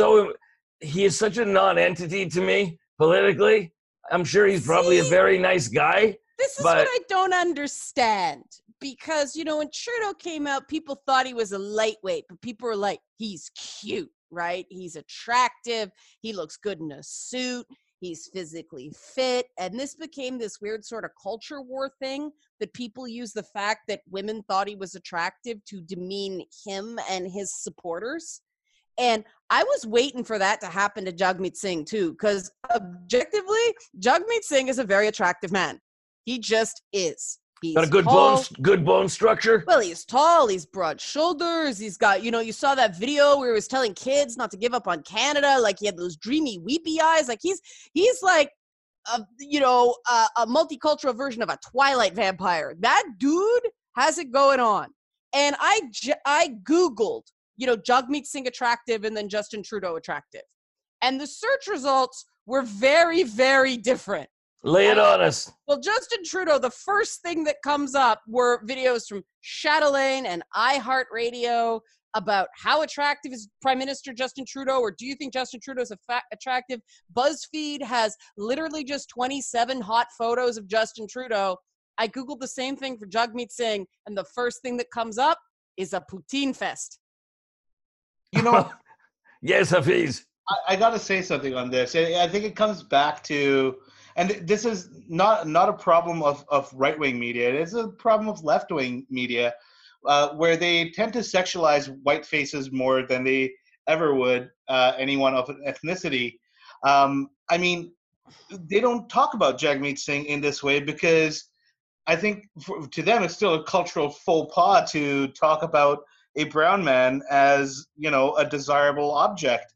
[SPEAKER 1] He is such a non-entity to me politically. I'm sure he's probably a very nice guy.
[SPEAKER 3] This is what I don't understand. Because, when Trudeau came out, people thought he was a lightweight, but people were like, he's cute, right? He's attractive. He looks good in a suit. He's physically fit. And this became this weird sort of culture war thing that people use the fact that women thought he was attractive to demean him and his supporters. And I was waiting for that to happen to Jagmeet Singh too, because objectively, Jagmeet Singh is a very attractive man. He just is. He's
[SPEAKER 1] got a good bone structure.
[SPEAKER 3] Well, he's tall. He's broad shoulders. He's got, you saw that video where he was telling kids not to give up on Canada. Like he had those dreamy, weepy eyes. Like he's like, a multicultural version of a Twilight vampire. That dude has it going on. And I Googled, Jagmeet Singh attractive and then Justin Trudeau attractive. And the search results were very, very different.
[SPEAKER 1] Lay it on us.
[SPEAKER 3] Well, Justin Trudeau, the first thing that comes up were videos from Chatelaine and iHeartRadio about how attractive is Prime Minister Justin Trudeau, or do you think Justin Trudeau is attractive? BuzzFeed has literally just 27 hot photos of Justin Trudeau, I Googled the same thing for Jagmeet Singh, and the first thing that comes up is a poutine fest.
[SPEAKER 4] You know,
[SPEAKER 1] Yes, Hafiz.
[SPEAKER 4] I got to say something on this. I think it comes back to, and this is not a problem of right wing media. It is a problem of left wing media, where they tend to sexualize white faces more than they ever would anyone of an ethnicity. I mean, they don't talk about Jagmeet Singh in this way because I think to them it's still a cultural faux pas to talk about a brown man as, you know, a desirable object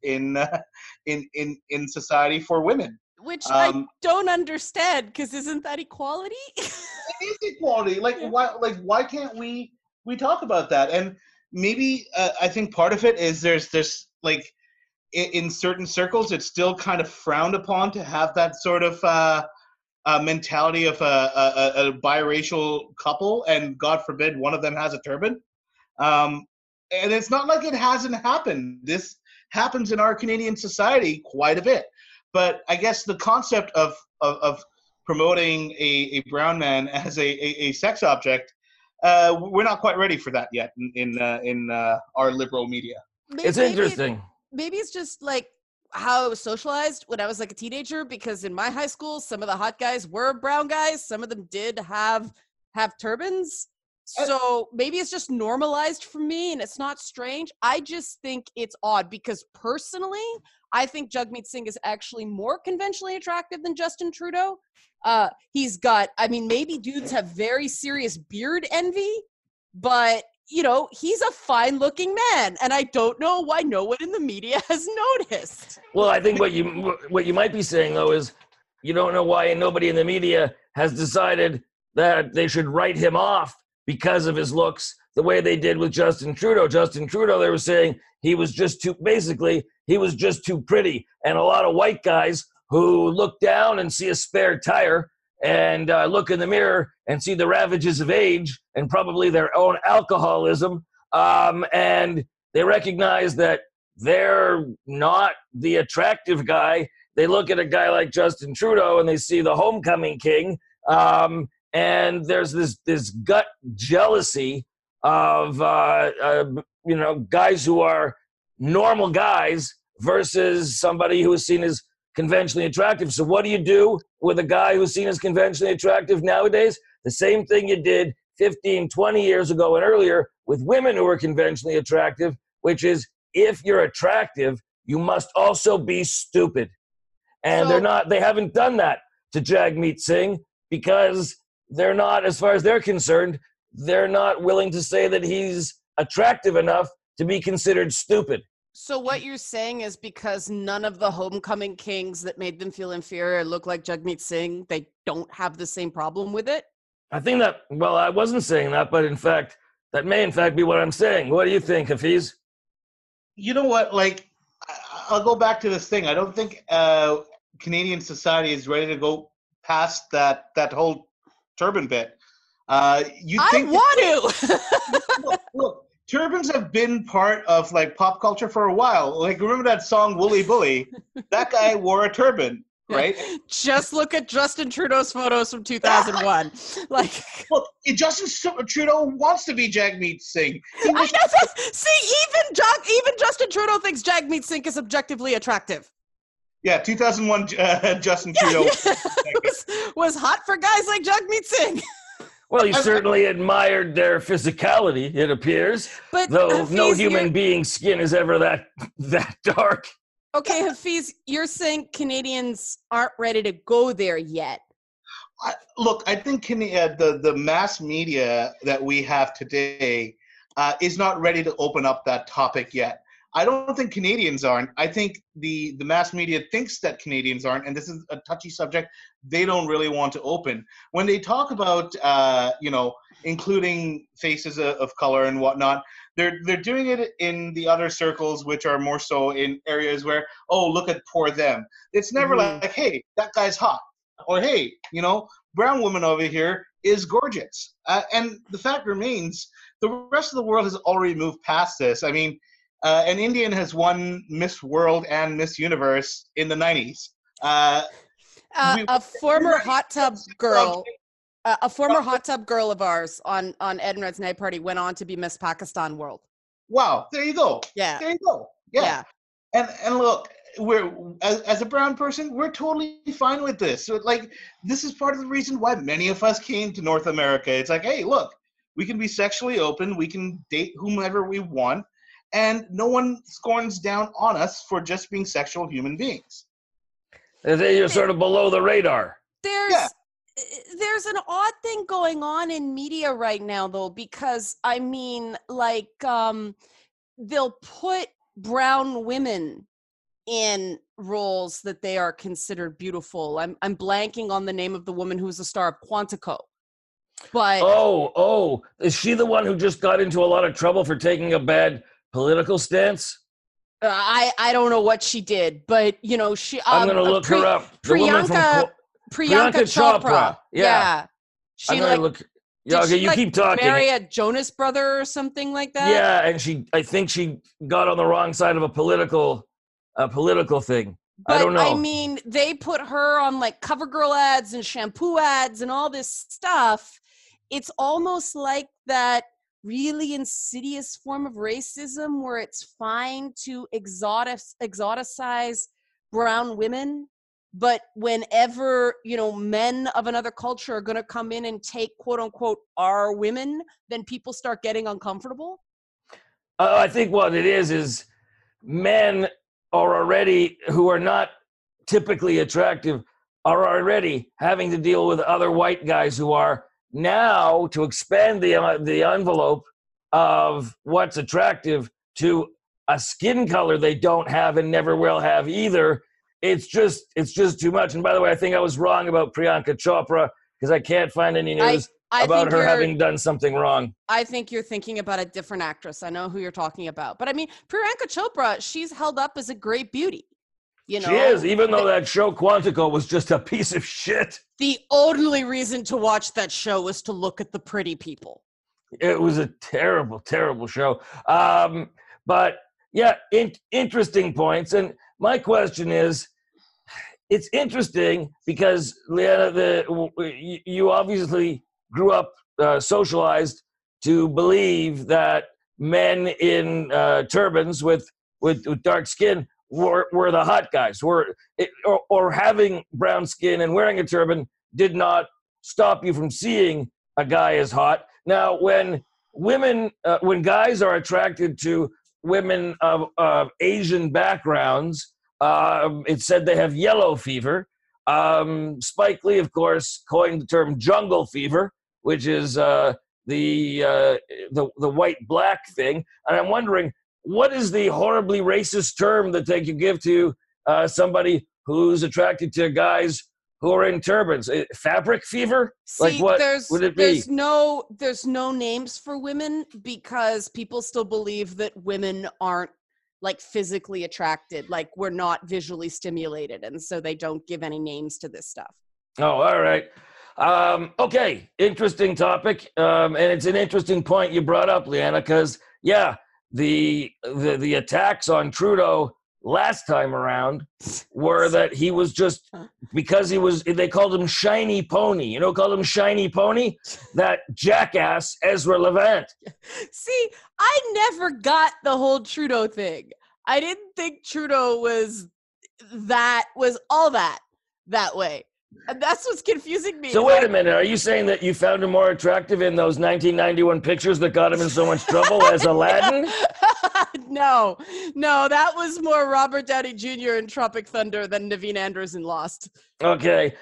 [SPEAKER 4] in society for women.
[SPEAKER 3] Which I don't understand, because isn't that equality?
[SPEAKER 4] It is equality. Like
[SPEAKER 3] Yeah.
[SPEAKER 4] why can't we talk about that? And maybe I think part of it is there's like in certain circles it's still kind of frowned upon to have that sort of mentality of a biracial couple, and God forbid one of them has a turban. And it's not like it hasn't happened. This happens in our Canadian society quite a bit. But I guess the concept of promoting a brown man as a sex object, we're not quite ready for that yet in our liberal media.
[SPEAKER 1] It's interesting.
[SPEAKER 3] Maybe it's just like how I was socialized when I was like a teenager, because in my high school, some of the hot guys were brown guys. Some of them did have turbans. So maybe it's just normalized for me and it's not strange. I just think it's odd because personally, I think Jagmeet Singh is actually more conventionally attractive than Justin Trudeau. He's got, I mean, maybe dudes have very serious beard envy, but you know, he's a fine looking man. And I don't know why no one in the media has noticed.
[SPEAKER 1] Well, I think what you might be saying though is you don't know why nobody in the media has decided that they should write him off because of his looks the way they did with Justin Trudeau. Justin Trudeau, they were saying he was just too pretty. And a lot of white guys who look down and see a spare tire and look in the mirror and see the ravages of age and probably their own alcoholism, and they recognize that they're not the attractive guy. They look at a guy like Justin Trudeau and they see the homecoming king, and there's this gut jealousy of guys who are normal guys versus somebody who is seen as conventionally attractive. So what do you do with a guy who's seen as conventionally attractive nowadays? The same thing you did 15, 20 years ago and earlier with women who are conventionally attractive, which is if you're attractive, you must also be stupid. And they haven't done that to Jagmeet Singh because they're not, as far as they're concerned, they're not willing to say that he's attractive enough to be considered stupid.
[SPEAKER 3] So what you're saying is because none of the homecoming kings that made them feel inferior look like Jagmeet Singh, they don't have the same problem with it?
[SPEAKER 1] I think that, well, I wasn't saying that, but in fact, that may in fact be what I'm saying. What do you think, Hafiz?
[SPEAKER 4] You know what? Like, I'll go back to this thing. I don't think Canadian society is ready to go past that whole turban bit.
[SPEAKER 3] I want to.
[SPEAKER 4] Look, turbans have been part of like pop culture for a while. Like, remember that song "Wooly Bully"? That guy wore a turban, right?
[SPEAKER 3] Just look at Justin Trudeau's photos from 2001. Like,
[SPEAKER 4] look, Justin Trudeau wants to be Jagmeet Singh.
[SPEAKER 3] I know that. See, even Justin Trudeau thinks Jagmeet Singh is objectively attractive.
[SPEAKER 4] Yeah, 2001 Justin Trudeau
[SPEAKER 3] was hot for guys like Jagmeet Singh.
[SPEAKER 1] Well, you certainly admired their physicality, it appears.
[SPEAKER 3] But
[SPEAKER 1] though
[SPEAKER 3] Hafiz,
[SPEAKER 1] no human being's skin is ever that dark.
[SPEAKER 3] Okay, Hafiz, you're saying Canadians aren't ready to go there yet.
[SPEAKER 4] Look, I think the mass media that we have today is not ready to open up that topic yet. I don't think Canadians aren't. I think the mass media thinks that Canadians aren't, and this is a touchy subject they don't really want to open. When they talk about, including faces of color and whatnot, they're doing it in the other circles, which are more so in areas where, oh, look at poor them. It's never like, hey, that guy's hot, or hey, brown woman over here is gorgeous. And the fact remains, the rest of the world has already moved past this. I mean, an Indian has won Miss World and Miss Universe in the 90s.
[SPEAKER 3] A former hot tub girl A former hot tub girl of ours on Ed and Red's night party went on to be Miss Pakistan World.
[SPEAKER 4] Wow, there you go.
[SPEAKER 3] Yeah.
[SPEAKER 4] There you go. Yeah. And look, we're as a brown person, we're totally fine with this. So, like, this is part of the reason why many of us came to North America. It's like, hey, look, we can be sexually open, we can date whomever we want, and no one scorns down on us for just being sexual human beings.
[SPEAKER 1] You're sort of below the radar.
[SPEAKER 3] There's an odd thing going on in media right now, though, because I mean, like, they'll put brown women in roles that they are considered beautiful. I'm blanking on the name of the woman who's the star of Quantico. But is she the one who just got into a lot of trouble for taking a bad political stance? I don't know what she did, but you know,
[SPEAKER 1] I'm gonna look her up.
[SPEAKER 3] Priyanka Chopra. Yeah. She
[SPEAKER 1] you keep talking.
[SPEAKER 3] Marry a Jonas brother or something like that.
[SPEAKER 1] Yeah, and I think she got on the wrong side of a political thing.
[SPEAKER 3] But,
[SPEAKER 1] I don't know.
[SPEAKER 3] I mean, they put her on like CoverGirl ads and shampoo ads and all this stuff. It's almost like that really insidious form of racism where it's fine to exoticize brown women, but whenever, you know, men of another culture are going to come in and take quote unquote our women, then people start getting uncomfortable.
[SPEAKER 1] I think what it is men are already, who are not typically attractive, are already having to deal with other white guys who are now, to expand the envelope of what's attractive to a skin color they don't have and never will have either. It's just too much. And by the way, I think I was wrong about Priyanka Chopra because I can't find any news about her having done something wrong.
[SPEAKER 3] I think you're thinking about a different actress. I know who you're talking about. But I mean, Priyanka Chopra, she's held up as a great beauty. You know,
[SPEAKER 1] she is, even though that show Quantico was just a piece of shit.
[SPEAKER 3] The only reason to watch that show was to look at the pretty people.
[SPEAKER 1] It was a terrible, terrible show. But yeah, interesting points. And my question is, it's interesting because, Leanna, you obviously grew up socialized to believe that men in turbans with dark skin were the hot guys, or having brown skin and wearing a turban did not stop you from seeing a guy as hot. Now, when guys are attracted to women of Asian backgrounds, it's said they have yellow fever. Spike Lee, of course, coined the term jungle fever, which is the white-black thing. And I'm wondering, what is the horribly racist term that they could give to somebody who's attracted to guys who are in turbans? Fabric fever?
[SPEAKER 3] See,
[SPEAKER 1] like what would it be?
[SPEAKER 3] There's no names for women because people still believe that women aren't like physically attracted, like we're not visually stimulated, and so they don't give any names to this stuff.
[SPEAKER 1] Oh, all right. Okay, interesting topic, and it's an interesting point you brought up, Leanna, because yeah, the attacks on Trudeau last time around were that he was just, because they called him Shiny Pony. You know, called him Shiny Pony? That jackass Ezra Levant.
[SPEAKER 3] See, I never got the whole Trudeau thing. I didn't think Trudeau was all that way. And that's what's confusing me.
[SPEAKER 1] So wait a minute, are you saying that you found him more attractive in those 1991 pictures that got him in so much trouble as Aladdin?
[SPEAKER 3] No, that was more Robert Downey Jr. in Tropic Thunder than Naveen Andrews in Lost.
[SPEAKER 1] Okay,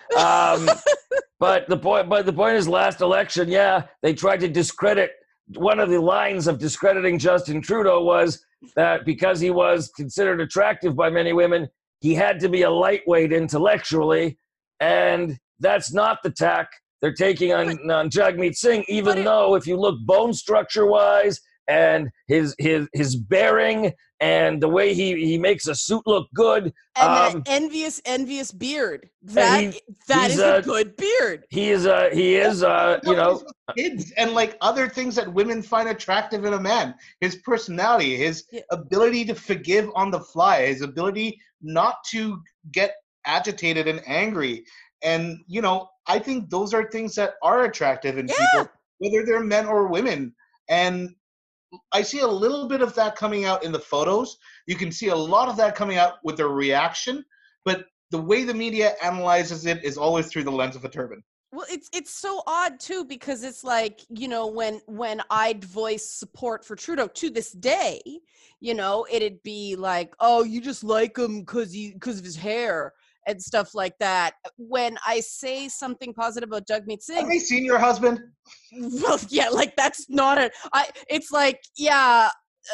[SPEAKER 1] but the point is, last election, yeah, they tried to discredit. One of the lines of discrediting Justin Trudeau was that because he was considered attractive by many women, he had to be a lightweight intellectually. And that's not the tack they're taking on Jagmeet Singh, even though if you look bone structure-wise and his bearing and the way he makes a suit look good.
[SPEAKER 3] And that envious beard. That is a good beard.
[SPEAKER 1] He is, you know.
[SPEAKER 4] Kids and like other things that women find attractive in a man. His personality, his ability to forgive on the fly, his ability not to get agitated and angry. And I think those are things that are attractive in
[SPEAKER 3] Yeah.
[SPEAKER 4] people, whether they're men or women. And I see a little bit of that coming out in the photos. You can see a lot of that coming out with their reaction, but the way the media analyzes it is always through the lens of a turban.
[SPEAKER 3] Well, it's so odd too, because it's like, when I'd voice support for Trudeau to this day, it'd be like, oh, you just like him because of his hair and stuff like that. When I say something positive about Jagmeet Singh,
[SPEAKER 4] Have they seen your husband?
[SPEAKER 3] well, yeah, like that's not it's like, yeah,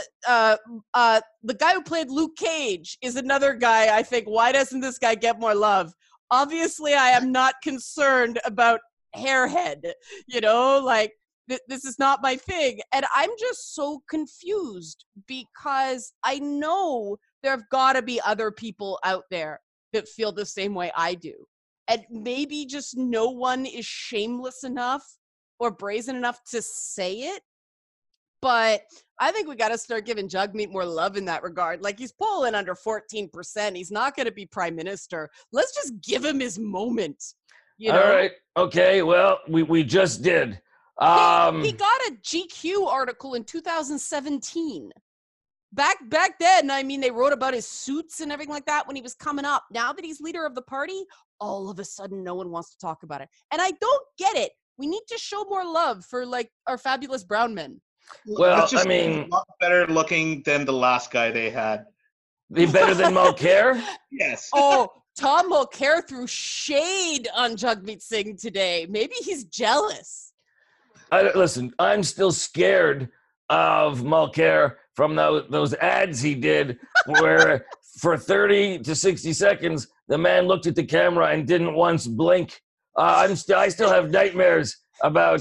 [SPEAKER 3] the guy who played Luke Cage is another guy. I think, why doesn't this guy get more love? Obviously, I am not concerned about hairhead, like this is not my thing. And I'm just so confused because I know there have got to be other people out there that feel the same way I do. And maybe just no one is shameless enough or brazen enough to say it. But I think we got to start giving Jagmeet more love in that regard. Like, he's polling under 14%. He's not going to be prime minister. Let's just give him his moment.
[SPEAKER 1] All right. Okay. Well, we just did.
[SPEAKER 3] He got a GQ article in 2017. Back then, I mean, they wrote about his suits and everything like that when he was coming up. Now that he's leader of the party, all of a sudden, no one wants to talk about it. And I don't get it. We need to show more love for, like, our fabulous brown men.
[SPEAKER 1] Well,
[SPEAKER 4] a lot better looking than the last guy they had.
[SPEAKER 1] Be better than Mulcair?
[SPEAKER 4] Yes.
[SPEAKER 3] Oh, Tom Mulcair threw shade on Jagmeet Singh today. Maybe he's jealous.
[SPEAKER 1] Listen, I'm still scared of Mulcair from those ads he did where for 30 to 60 seconds, the man looked at the camera and didn't once blink. I still have nightmares about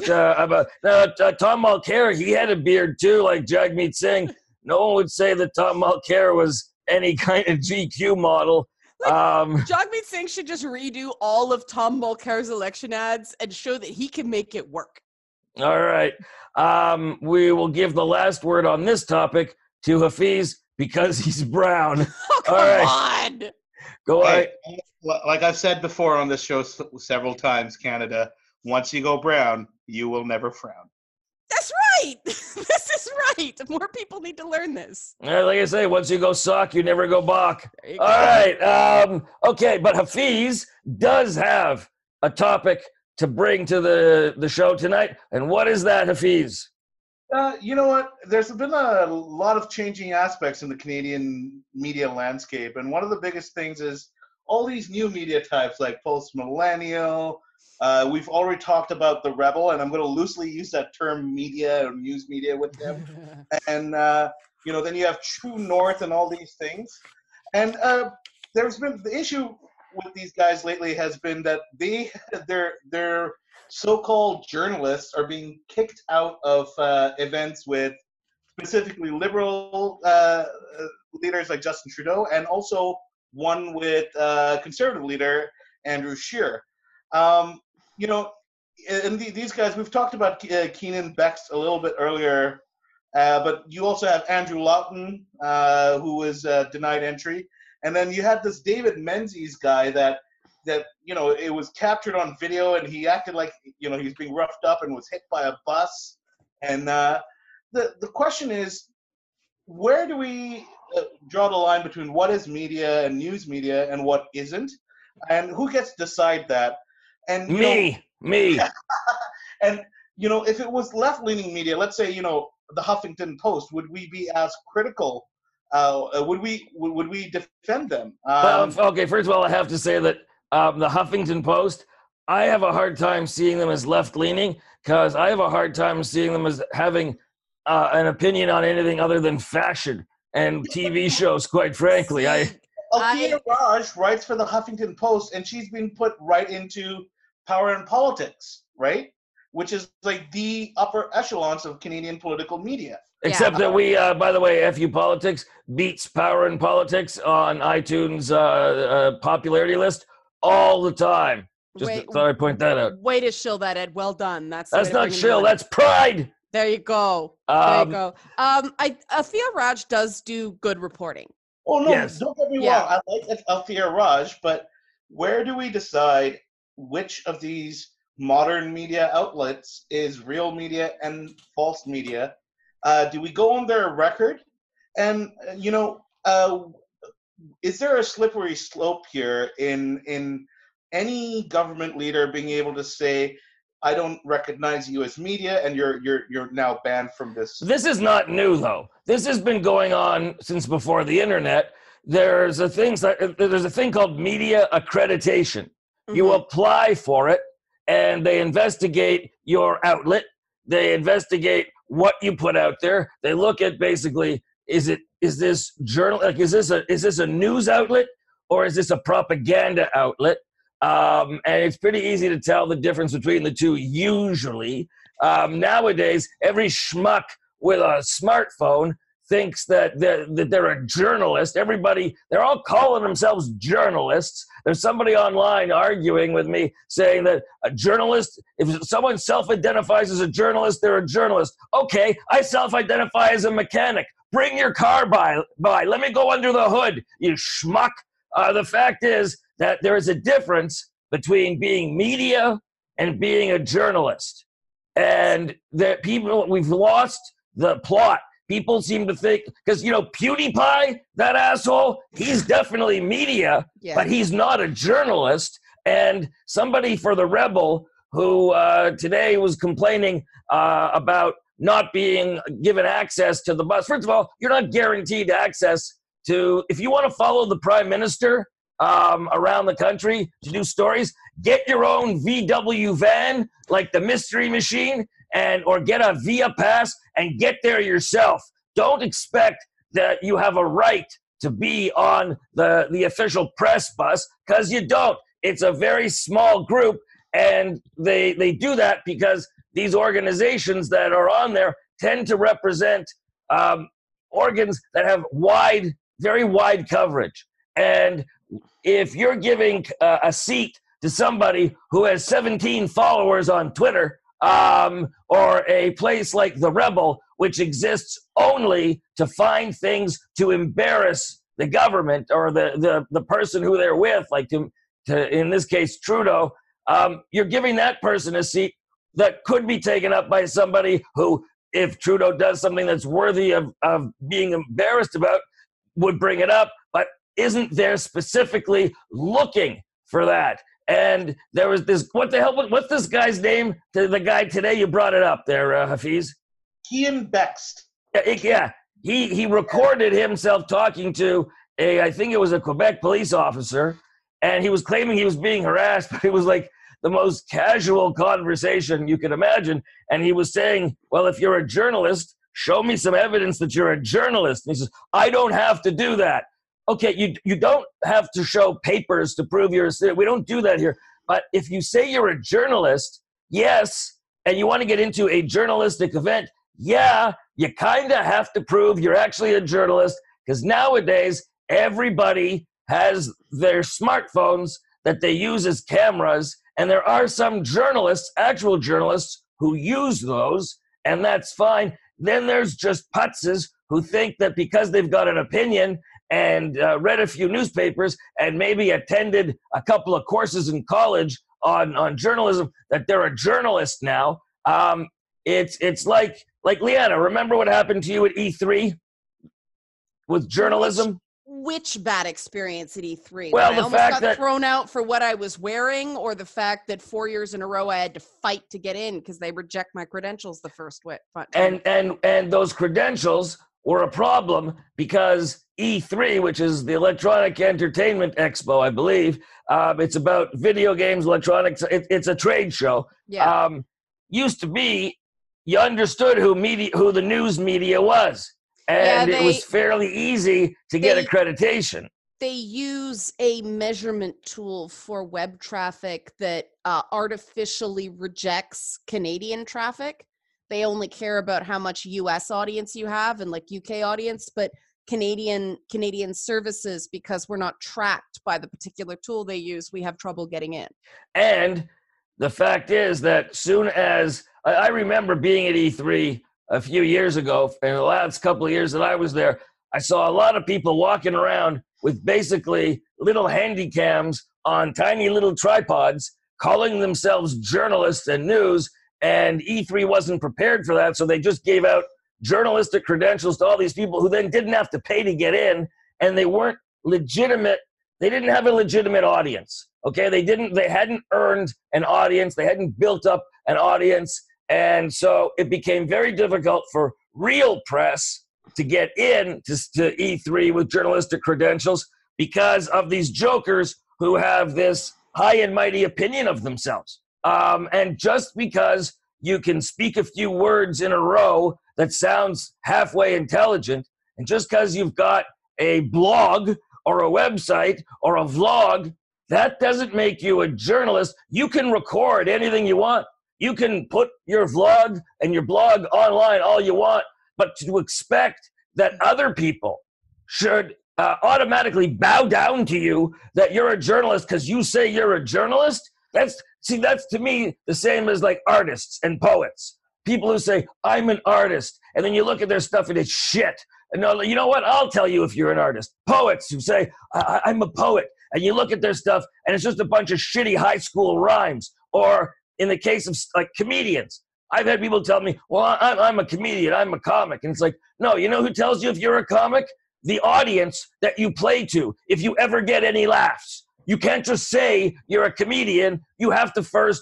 [SPEAKER 1] Tom Mulcair. He had a beard too, like Jagmeet Singh. No one would say that Tom Mulcair was any kind of GQ model.
[SPEAKER 3] Jagmeet Singh should just redo all of Tom Mulcair's election ads and show that he can make it work.
[SPEAKER 1] All right. We will give the last word on this topic to Hafiz because he's brown.
[SPEAKER 3] Oh, come on.
[SPEAKER 1] Go ahead.
[SPEAKER 4] Hey, like I've said before on this show several times, Canada, once you go brown, you will never frown.
[SPEAKER 3] That's right. This is right. More people need to learn this.
[SPEAKER 1] Like I say, once you go sock, you never go bach.
[SPEAKER 3] All
[SPEAKER 1] right. Okay, but Hafiz does have a topic to bring to the show tonight. And what is that, Hafiz?
[SPEAKER 4] You know what? There's been a lot of changing aspects in the Canadian media landscape. And one of the biggest things is all these new media types like post-millennial. We've already talked about the Rebel, and I'm going to loosely use that term media or news media with them. And, then you have True North and all these things. And there's been the issue with these guys lately has been that their so-called journalists are being kicked out of events with specifically liberal leaders like Justin Trudeau, and also one with conservative leader Andrew Scheer. And these guys, we've talked about Keenan Bex a little bit earlier, but you also have Andrew Lawton, who was denied entry. And then you had this David Menzies guy that it was captured on video, and he acted like, he's being roughed up and was hit by a bus. And the question is, where do we draw the line between what is media and news media and what isn't? And who gets to decide that? And
[SPEAKER 1] me.
[SPEAKER 4] And if it was left-leaning media, let's say the Huffington Post, would we be as critical? Would we defend them?
[SPEAKER 1] Okay, first of all, I have to say that the Huffington Post, I have a hard time seeing them as left-leaning because I have a hard time seeing them as having an opinion on anything other than fashion and TV shows, quite frankly.
[SPEAKER 4] Althea Raj writes for the Huffington Post, and she's been put right into Power and Politics, right? Which is like the upper echelons of Canadian political media.
[SPEAKER 1] Except that we, by the way, FU Politics beats Power and Politics on iTunes popularity list all the time. Just thought I'd point that out.
[SPEAKER 3] Way to shill that,Ed. Well done. That's
[SPEAKER 1] not shill. That's pride.
[SPEAKER 3] There you go. Althea Raj does do good reporting.
[SPEAKER 4] Oh, no, yes. Don't get me wrong. I like Althea Raj, but where do we decide which of these modern media outlets is real media and false media? Do we go on their record? And is there a slippery slope here in any government leader being able to say, I don't recognize you as media, and you're now banned from this?
[SPEAKER 1] This is not new, though. This has been going on since before the internet. There's a thing called media accreditation. Mm-hmm. You apply for it, and they investigate your outlet. They investigate what you put out there. They look at basically, is this journal, like, is this a news outlet, or is this a propaganda outlet? And it's pretty easy to tell the difference between the two usually. Nowadays, every schmuck with a smartphone thinks that they're a journalist. They're all calling themselves journalists. There's somebody online arguing with me saying that a journalist, if someone self-identifies as a journalist, they're a journalist. Okay, I self-identify as a mechanic. Bring your car by. Let me go under the hood, you schmuck. The fact is that there is a difference between being media and being a journalist. And that we've lost the plot. People seem to think, because, PewDiePie, that asshole, he's definitely media, but he's not a journalist. And somebody for the Rebel who today was complaining about not being given access to the bus. First of all, you're not guaranteed access to, if you want to follow the Prime Minister around the country to do stories, get your own VW van, like the Mystery Machine, or get a Via Pass and get there yourself. Don't expect that you have a right to be on the official press bus, because you don't. It's a very small group, and they do that because these organizations that are on there tend to represent organs that have very wide coverage. And if you're giving a seat to somebody who has 17 followers on Twitter, or a place like the Rebel, which exists only to find things to embarrass the government or the person who they're with, like to in this case Trudeau, you're giving that person a seat that could be taken up by somebody who, if Trudeau does something that's worthy of being embarrassed about, would bring it up, but isn't there specifically looking for that. And there was this, what's this guy's name? The guy today, you brought it up there, Hafiz.
[SPEAKER 4] Ian Bext.
[SPEAKER 1] Yeah, he recorded himself talking to I think it was a Quebec police officer, and he was claiming he was being harassed, but it was like the most casual conversation you could imagine. And he was saying, well, if you're a journalist, show me some evidence that you're a journalist. And he says, I don't have to do that. Okay, you don't have to show papers to prove you're a citizen. We don't do that here. But if you say you're a journalist, yes, and you want to get into a journalistic event, yeah, you kind of have to prove you're actually a journalist, because nowadays everybody has their smartphones that they use as cameras, and there are some journalists, actual journalists, who use those, and that's fine. Then there's just putzes who think that because they've got an opinion and read a few newspapers and maybe attended a couple of courses in college on journalism, that they're a journalist now. It's like Leanna, remember what happened to you at E3 with journalism?
[SPEAKER 3] Which bad experience at E3?
[SPEAKER 1] Well,
[SPEAKER 3] I almost got thrown out for what I was wearing, or the fact that 4 years in a row I had to fight to get in because they reject my credentials the first time.
[SPEAKER 1] And those credentials were a problem because E3, which is the Electronic Entertainment Expo, I believe, it's about video games, electronics. It's a trade show.
[SPEAKER 3] Yeah.
[SPEAKER 1] Used to be, you understood who the news media was. And it was fairly easy to get accreditation.
[SPEAKER 3] They use a measurement tool for web traffic that artificially rejects Canadian traffic. They only care about how much US audience you have and like UK audience, but Canadian services, because we're not tracked by the particular tool they use, we have trouble getting in.
[SPEAKER 1] And the fact is that soon as I remember being at E3 a few years ago, in the last couple of years that I was there, I saw a lot of people walking around with basically little handy cams on tiny little tripods calling themselves journalists and news, and E3 wasn't prepared for that, so they just gave out journalistic credentials to all these people who then didn't have to pay to get in, and they weren't legitimate. They didn't have a legitimate audience. Okay, they hadn't earned an audience. They hadn't built up an audience, and so it became very difficult for real press to get in to E3 with journalistic credentials because of these jokers who have this high and mighty opinion of themselves. And just because you can speak a few words in a row that sounds halfway intelligent, and just because you've got a blog or a website or a vlog, that doesn't make you a journalist. You can record anything you want. You can put your vlog and your blog online all you want, but to expect that other people should automatically bow down to you that you're a journalist because you say you're a journalist, that's to me the same as like artists and poets. People who say, I'm an artist, and then you look at their stuff and it's shit. And you know what? I'll tell you if you're an artist. Poets who say, I'm a poet, and you look at their stuff and it's just a bunch of shitty high school rhymes. Or in the case of like comedians, I've had people tell me, well, I'm a comedian, I'm a comic. And it's like, no, you know who tells you if you're a comic? The audience that you play to, if you ever get any laughs. You can't just say you're a comedian. You have to first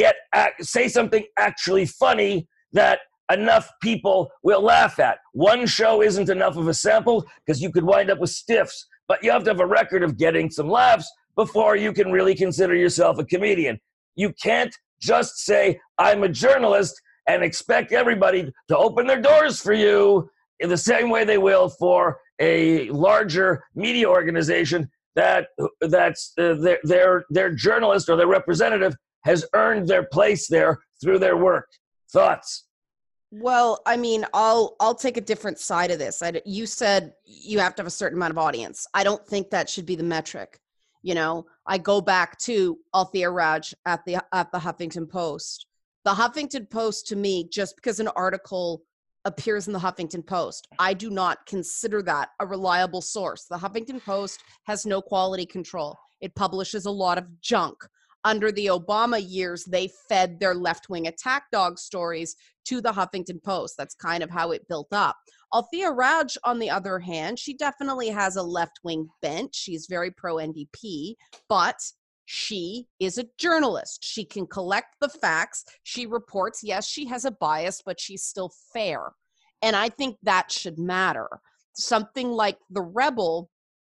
[SPEAKER 1] say something actually funny that enough people will laugh at. One show isn't enough of a sample because you could wind up with stiffs, but you have to have a record of getting some laughs before you can really consider yourself a comedian. You can't just say, I'm a journalist and expect everybody to open their doors for you in the same way they will for a larger media organization that's their journalist or their representative has earned their place there through their work. Thoughts?
[SPEAKER 3] Well, I mean, I'll take a different side of this. You said you have to have a certain amount of audience. I don't think that should be the metric. You know, I go back to Althea Raj at the Huffington Post. The Huffington Post, to me, just because an article appears in the Huffington Post, I do not consider that a reliable source. The Huffington Post has no quality control. It publishes a lot of junk. Under the Obama years, they fed their left-wing attack dog stories to the Huffington Post. That's kind of how it built up. Althea Raj, on the other hand, she definitely has a left-wing bent. She's very pro-NDP, but she is a journalist. She can collect the facts. She reports. Yes, she has a bias, but she's still fair. And I think that should matter. Something like The Rebel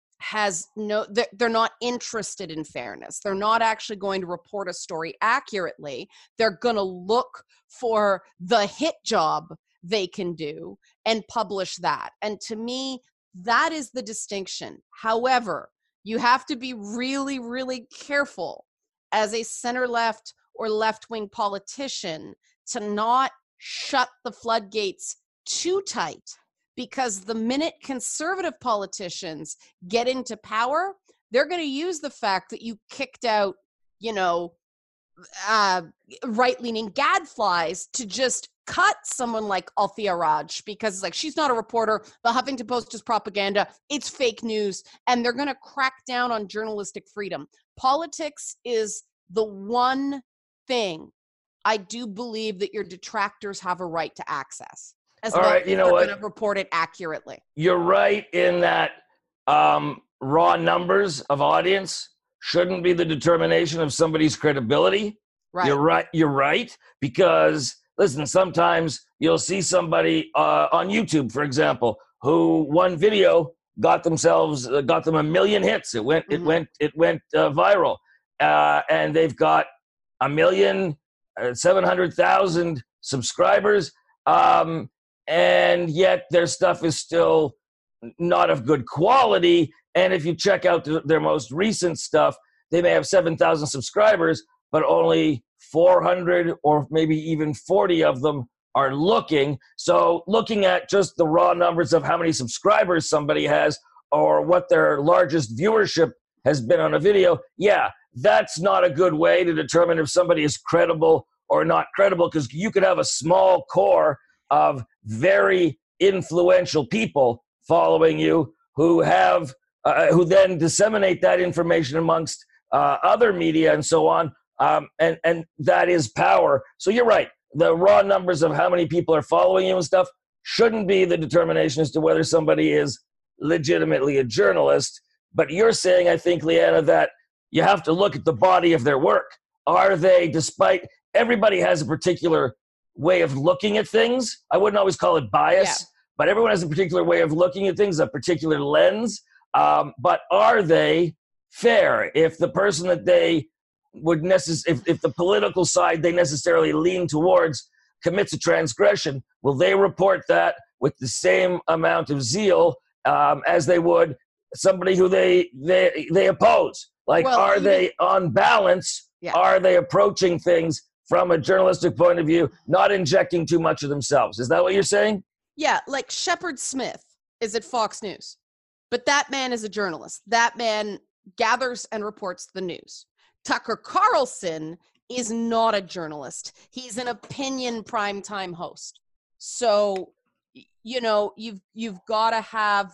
[SPEAKER 3] they're not interested in fairness. They're not actually going to report a story accurately. They're going to look for the hit job they can do and publish that. And to me, that is the distinction. However, you have to be really, really careful as a center-left or left-wing politician to not shut the floodgates too tight, because the minute conservative politicians get into power, they're going to use the fact that you kicked out, right-leaning gadflies to just cut someone like Althea Raj, because it's like, she's not a reporter. The Huffington Post is propaganda. It's fake news. And they're going to crack down on journalistic freedom. Politics is the one thing I do believe that your detractors have a right to access. As
[SPEAKER 1] all
[SPEAKER 3] well
[SPEAKER 1] right,
[SPEAKER 3] as
[SPEAKER 1] you know
[SPEAKER 3] they're
[SPEAKER 1] what?
[SPEAKER 3] going to report it accurately.
[SPEAKER 1] You're right in that raw numbers of audience shouldn't be the determination of somebody's credibility.
[SPEAKER 3] Right.
[SPEAKER 1] You're right. Because listen, sometimes you'll see somebody on YouTube, for example, who one video got them 1 million hits. It went viral, and they've got 1,700,000 subscribers. And yet their stuff is still not of good quality. And if you check out their most recent stuff, they may have 7,000 subscribers, but only 400 or maybe even 40 of them are looking. So looking at just the raw numbers of how many subscribers somebody has or what their largest viewership has been on a video, yeah, that's not a good way to determine if somebody is credible or not credible, because you could have a small core of very influential people following you who then disseminate that information amongst other media and so on, and that is power. So you're right. The raw numbers of how many people are following you and stuff shouldn't be the determination as to whether somebody is legitimately a journalist. But you're saying, I think, Leanna, that you have to look at the body of their work. Are they, despite everybody has a particular way of looking at things. I wouldn't always call it bias, but everyone has a particular way of looking at things, a particular lens. But are they fair? If the person that they would if the political side they necessarily lean towards commits a transgression, will they report that with the same amount of zeal as they would somebody who they oppose? Like, well, are they on balance? Yeah. Are they approaching things from a journalistic point of view, not injecting too much of themselves? Is that what you're saying?
[SPEAKER 3] Yeah, like Shepard Smith is at Fox News, but that man is a journalist. That man gathers and reports the news. Tucker Carlson is not a journalist. He's an opinion primetime host. So, you know, you've got to have,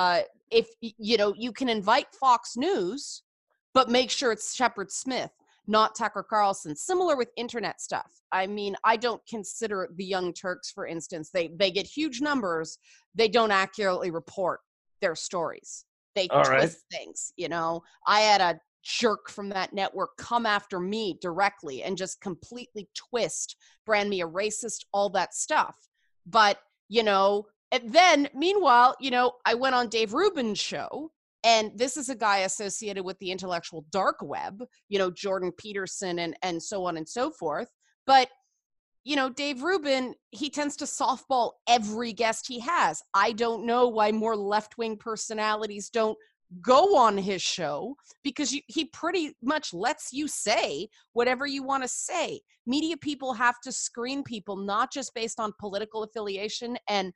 [SPEAKER 3] if, you know, you can invite Fox News, but make sure it's Shepard Smith, not Tucker Carlson. Similar with internet stuff. I mean, I don't consider the Young Turks, for instance. They get huge numbers. They don't accurately report their stories. They twist things, you know. I had a jerk from that network come after me directly and just completely twist, brand me a racist, all that stuff. But, you know, and then meanwhile, you know, I went on Dave Rubin's show, and this is a guy associated with the intellectual dark web, you know, Jordan Peterson and so on and so forth. But, you know, Dave Rubin, he tends to softball every guest he has. I don't know why more left-wing personalities don't go on his show, because he pretty much lets you say whatever you want to say. Media people have to screen people not just based on political affiliation and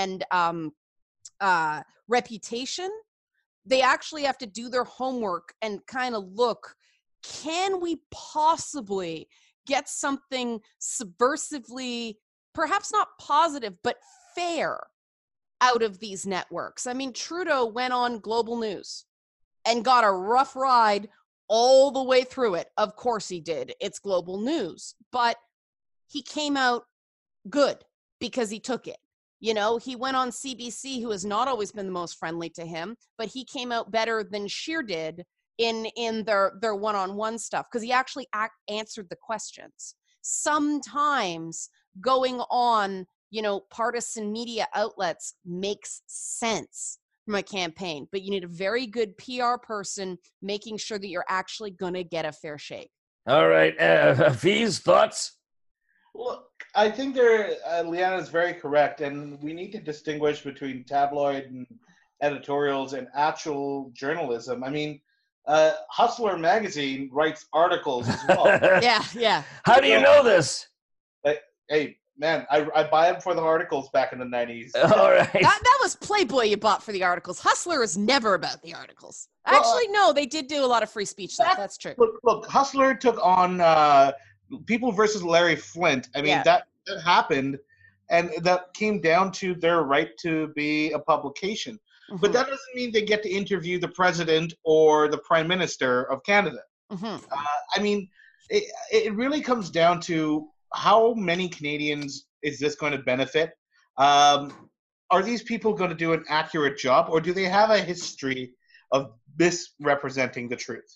[SPEAKER 3] reputation. They actually have to do their homework and kind of look, can we possibly get something subversively, perhaps not positive, but fair out of these networks? I mean, Trudeau went on Global News and got a rough ride all the way through it. Of course he did. It's Global News. But he came out good because he took it. You know, he went on CBC, who has not always been the most friendly to him, but he came out better than Scheer did in their one-on-one stuff, because he actually answered the questions. Sometimes going on, you know, partisan media outlets makes sense from a campaign, but you need a very good PR person making sure that you're actually going to get a fair shake.
[SPEAKER 1] All right. Hafiz, thoughts?
[SPEAKER 4] Well, I think Leanna is very correct, and we need to distinguish between tabloid and editorials and actual journalism. I mean, Hustler magazine writes articles as well.
[SPEAKER 3] Yeah.
[SPEAKER 1] How do you know this?
[SPEAKER 4] Hey, man, I buy them for the articles back in the 90s.
[SPEAKER 1] All right.
[SPEAKER 3] That was Playboy you bought for the articles. Hustler is never about the articles. Actually, no, they did do a lot of free speech stuff. That's true.
[SPEAKER 4] Look, Hustler took on People versus Larry Flint. I mean, that happened, and that came down to their right to be a publication. Mm-hmm. But that doesn't mean they get to interview the president or the prime minister of Canada. Mm-hmm. I mean, it really comes down to how many Canadians is this going to benefit? Are these people going to do an accurate job, or do they have a history of misrepresenting the truth?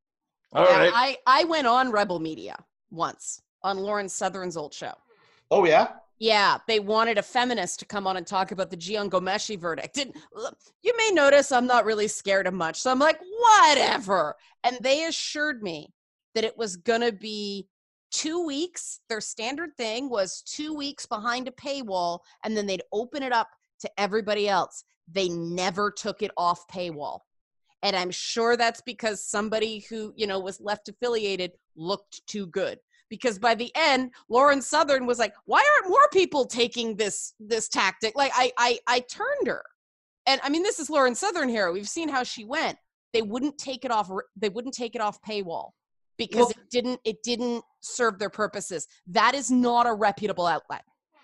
[SPEAKER 1] All right.
[SPEAKER 3] I went on Rebel Media once on Lauren Southern's old show.
[SPEAKER 4] Oh, yeah?
[SPEAKER 3] Yeah, they wanted a feminist to come on and talk about the Jian Ghomeshi verdict. And you may notice I'm not really scared of much, so I'm like, whatever. And they assured me that it was going to be 2 weeks. Their standard thing was 2 weeks behind a paywall, and then they'd open it up to everybody else. They never took it off paywall. And I'm sure that's because somebody who, you know, was left affiliated looked too good. Because by the end, Lauren Southern was like, why aren't more people taking this tactic? Like, I turned her. And I mean, this is Lauren Southern here. We've seen how she went. They wouldn't take it off paywall because it didn't serve their purposes. That is not a reputable outlet.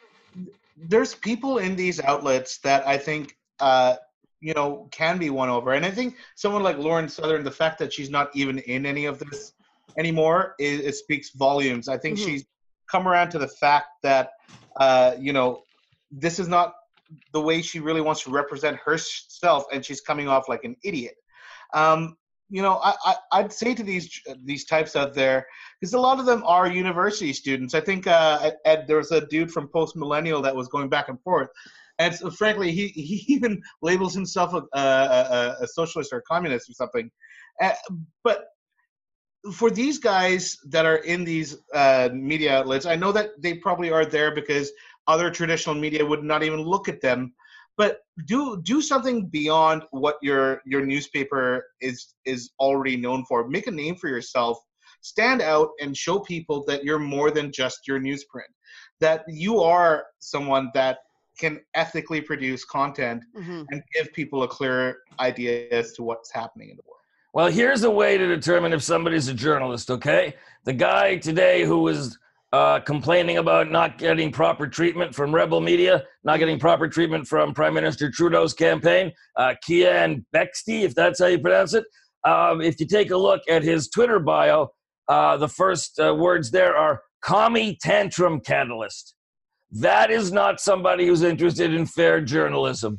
[SPEAKER 4] There's people in these outlets that I think you know, can be won over. And I think someone like Lauren Southern, the fact that she's not even in any of this anymore, it speaks volumes. I think
[SPEAKER 3] Mhm.
[SPEAKER 4] she's come around to the fact that, you know, this is not the way she really wants to represent herself, and she's coming off like an idiot. Um, you know, I'd say to these types out there, because a lot of them are university students. I think there was a dude from Post Millennial that was going back and forth, and so, frankly, he even labels himself a socialist or a communist or something. Uh, but for these guys that are in these media outlets, I know that they probably are there because other traditional media would not even look at them. But do something beyond what your newspaper is already known for. Make a name for yourself. Stand out and show people that you're more than just your newsprint. That you are someone that can ethically produce content
[SPEAKER 3] Mhm.
[SPEAKER 4] and give people a clear idea as to what's happening in the world.
[SPEAKER 1] Well, here's a way to determine if somebody's a journalist, okay? The guy today who was complaining about not getting proper treatment from Rebel Media, not getting proper treatment from Prime Minister Trudeau's campaign, Kian Bexte, if that's how you pronounce it. If you take a look at his Twitter bio, the first words there are commie tantrum catalyst. That is not somebody who's interested in fair journalism.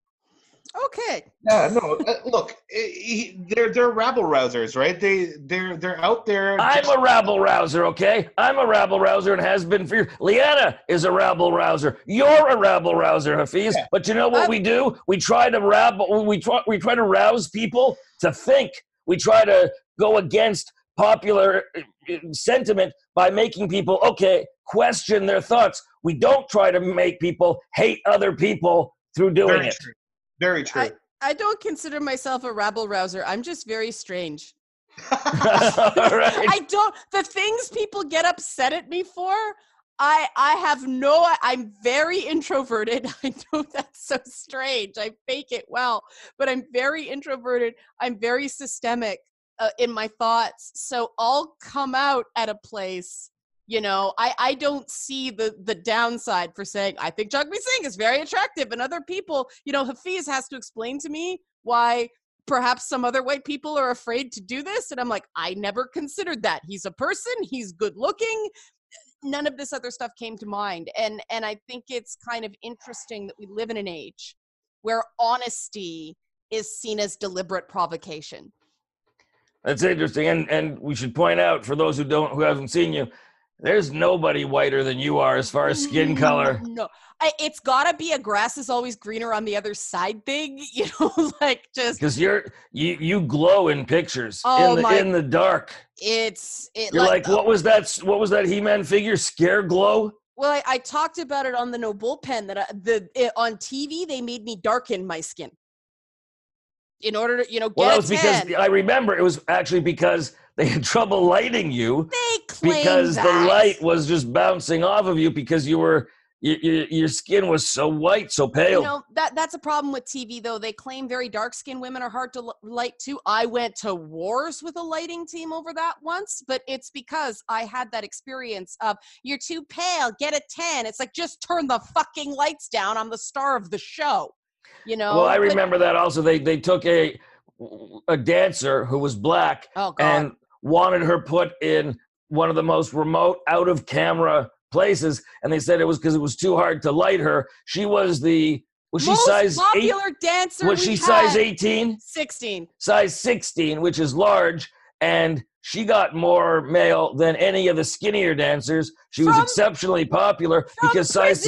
[SPEAKER 3] Okay.
[SPEAKER 4] Yeah, no. Look, they're rabble rousers, right? They're out there.
[SPEAKER 1] I'm a rabble rouser, okay? I'm a rabble rouser and has been for years. Leanna is a rabble rouser. You're a rabble rouser, Hafiz.
[SPEAKER 4] Yeah.
[SPEAKER 1] But you know what we do? We try to we try to rouse people to think. We try to go against popular sentiment by making people, okay, question their thoughts. We don't try to make people hate other people through doing
[SPEAKER 4] Very
[SPEAKER 1] it.
[SPEAKER 4] true. Very true.
[SPEAKER 3] I don't consider myself a rabble rouser. I'm just very strange.
[SPEAKER 1] All right.
[SPEAKER 3] I don't, the things people get upset at me for, I have no, I'm very introverted. I know that's so strange. I fake it well, but I'm very introverted. I'm very systemic in my thoughts. So I'll come out at a place, you know, I don't see the downside for saying, I think Jagmeet Singh is very attractive. And other people, you know, Hafiz has to explain to me why perhaps some other white people are afraid to do this. And I'm like, I never considered that. He's a person. He's good looking. None of this other stuff came to mind. And I think it's kind of interesting that we live in an age where honesty is seen as deliberate provocation.
[SPEAKER 1] That's interesting. And we should point out for those who haven't seen you, there's nobody whiter than you are as far as skin color.
[SPEAKER 3] No, it's gotta be a grass is always greener on the other side thing, you know, like just
[SPEAKER 1] Because you glow in pictures in the dark. You're like what was that He-Man figure? Scare glow?
[SPEAKER 3] Well, I talked about it on the No Bullpen that on TV they made me darken my skin in order to, you know, get
[SPEAKER 1] that was
[SPEAKER 3] a tan.
[SPEAKER 1] because I remember it was actually because they had trouble lighting you.
[SPEAKER 3] They claim
[SPEAKER 1] because
[SPEAKER 3] that.
[SPEAKER 1] the light was just bouncing off of you because your skin was so white, so pale.
[SPEAKER 3] You know, that's a problem with TV, though. They claim very dark-skinned women are hard to light, too. I went to wars with a lighting team over that once, but it's because I had that experience of, you're too pale, get a tan. It's like, just turn the fucking lights down. I'm the star of the show, you know?
[SPEAKER 1] Well, I remember that also. They took a dancer who was black and wanted her put in one of the most remote, out-of-camera places, and they said it was because it was too hard to light her. She was she size
[SPEAKER 3] popular dancer.
[SPEAKER 1] Was she size 18?
[SPEAKER 3] 16.
[SPEAKER 1] Size 16, which is large, and she got more mail than any of the skinnier dancers. She was exceptionally popular because size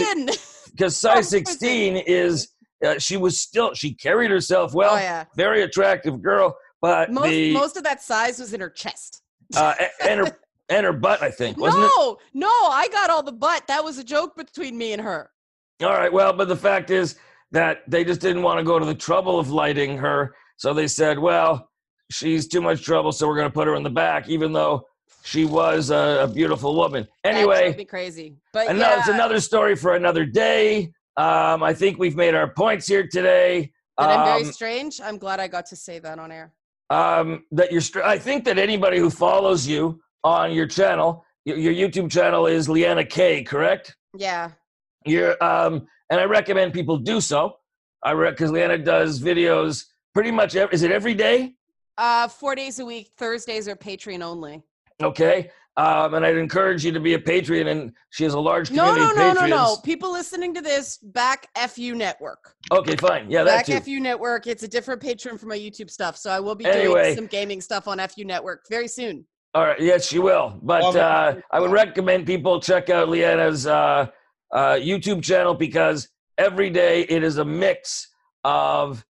[SPEAKER 1] 16 is she carried herself well.
[SPEAKER 3] Oh, yeah.
[SPEAKER 1] Very attractive girl, but
[SPEAKER 3] most of that size was in her chest.
[SPEAKER 1] And her butt, I think, wasn't it?
[SPEAKER 3] No, I got all the butt. That was a joke between me and her.
[SPEAKER 1] All right, well, but the fact is that they just didn't want to go to the trouble of lighting her, so they said, well, she's too much trouble, so we're going to put her in the back, even though she was a beautiful woman. Anyway,
[SPEAKER 3] that drove me crazy. But
[SPEAKER 1] it's another story for another day. I think we've made our points here today.
[SPEAKER 3] That I'm very strange. I'm glad I got to say that on air.
[SPEAKER 1] I think that anybody who follows you on your channel, your YouTube channel is Leanna K, correct?
[SPEAKER 3] Yeah.
[SPEAKER 1] And I recommend people do so. Because Leanna does videos pretty much. Is it every day?
[SPEAKER 3] 4 days a week. Thursdays are Patreon only.
[SPEAKER 1] Okay. And I'd encourage you to be a Patreon, and she has a large community of Patreons.
[SPEAKER 3] No. People listening to this, back FU Network.
[SPEAKER 1] Okay, fine. Yeah, that
[SPEAKER 3] Back
[SPEAKER 1] too.
[SPEAKER 3] FU Network. It's a different Patreon for my YouTube stuff, so I will be doing some gaming stuff on FU Network very soon.
[SPEAKER 1] All right. Yes, she will. But I would recommend people check out Leanna's YouTube channel, because every day it is a mix of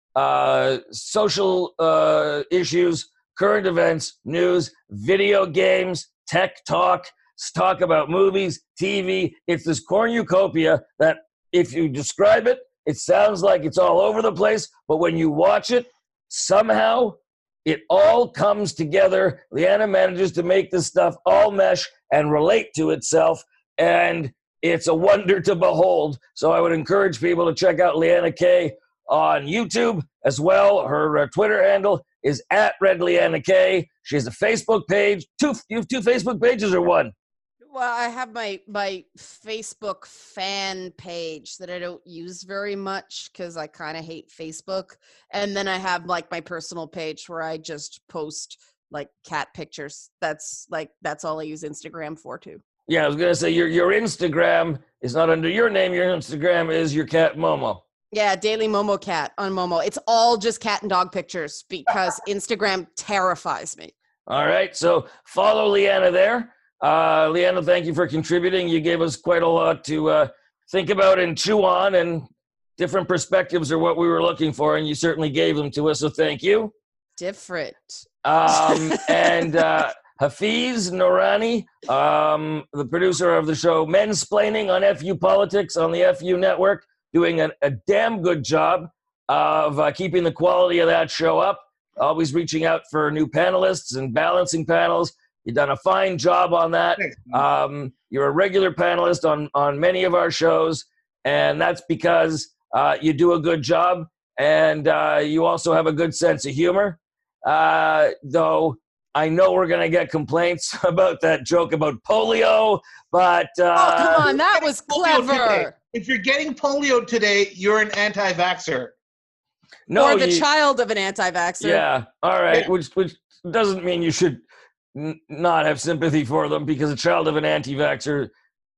[SPEAKER 1] social issues, current events, news, video games, tech talk about movies, TV. It's this cornucopia that if you describe it, it sounds like it's all over the place. But when you watch it, somehow it all comes together. Leanna manages to make this stuff all mesh and relate to itself. And it's a wonder to behold. So I would encourage people to check out Leanna K on YouTube as well. Her Twitter handle is @RedLeannaK. She has a Facebook page. You have two Facebook pages or one?
[SPEAKER 3] Well, I have my Facebook fan page that I don't use very much because I kind of hate Facebook. And then I have like my personal page where I just post like cat pictures. That's all I use Instagram for too.
[SPEAKER 1] Yeah, I was gonna say your Instagram is not under your name. Your Instagram is your cat Momo.
[SPEAKER 3] Yeah, Daily Momo Cat on Momo. It's all just cat and dog pictures because Instagram terrifies me.
[SPEAKER 1] All right, so follow Leanna there. Leanna, thank you for contributing. You gave us quite a lot to think about and chew on, and different perspectives are what we were looking for, and you certainly gave them to us, so thank you.
[SPEAKER 3] Different.
[SPEAKER 1] And Hafiz Noorani, the producer of the show Mensplaining on FU Politics on the FU Network, doing a damn good job of keeping the quality of that show up, always reaching out for new panelists and balancing panels. You've done a fine job on that. You're a regular panelist on many of our shows, and that's because you do a good job, and you also have a good sense of humor. Though I know we're going to get complaints about that joke about polio, but...
[SPEAKER 3] oh, come on, that was clever.
[SPEAKER 4] If you're getting polio today, you're an anti-vaxxer.
[SPEAKER 1] No,
[SPEAKER 3] or the child of an anti-vaxxer.
[SPEAKER 1] Yeah, all right,
[SPEAKER 4] Yeah.
[SPEAKER 1] which doesn't mean you should not have sympathy for them, because a child of an anti-vaxxer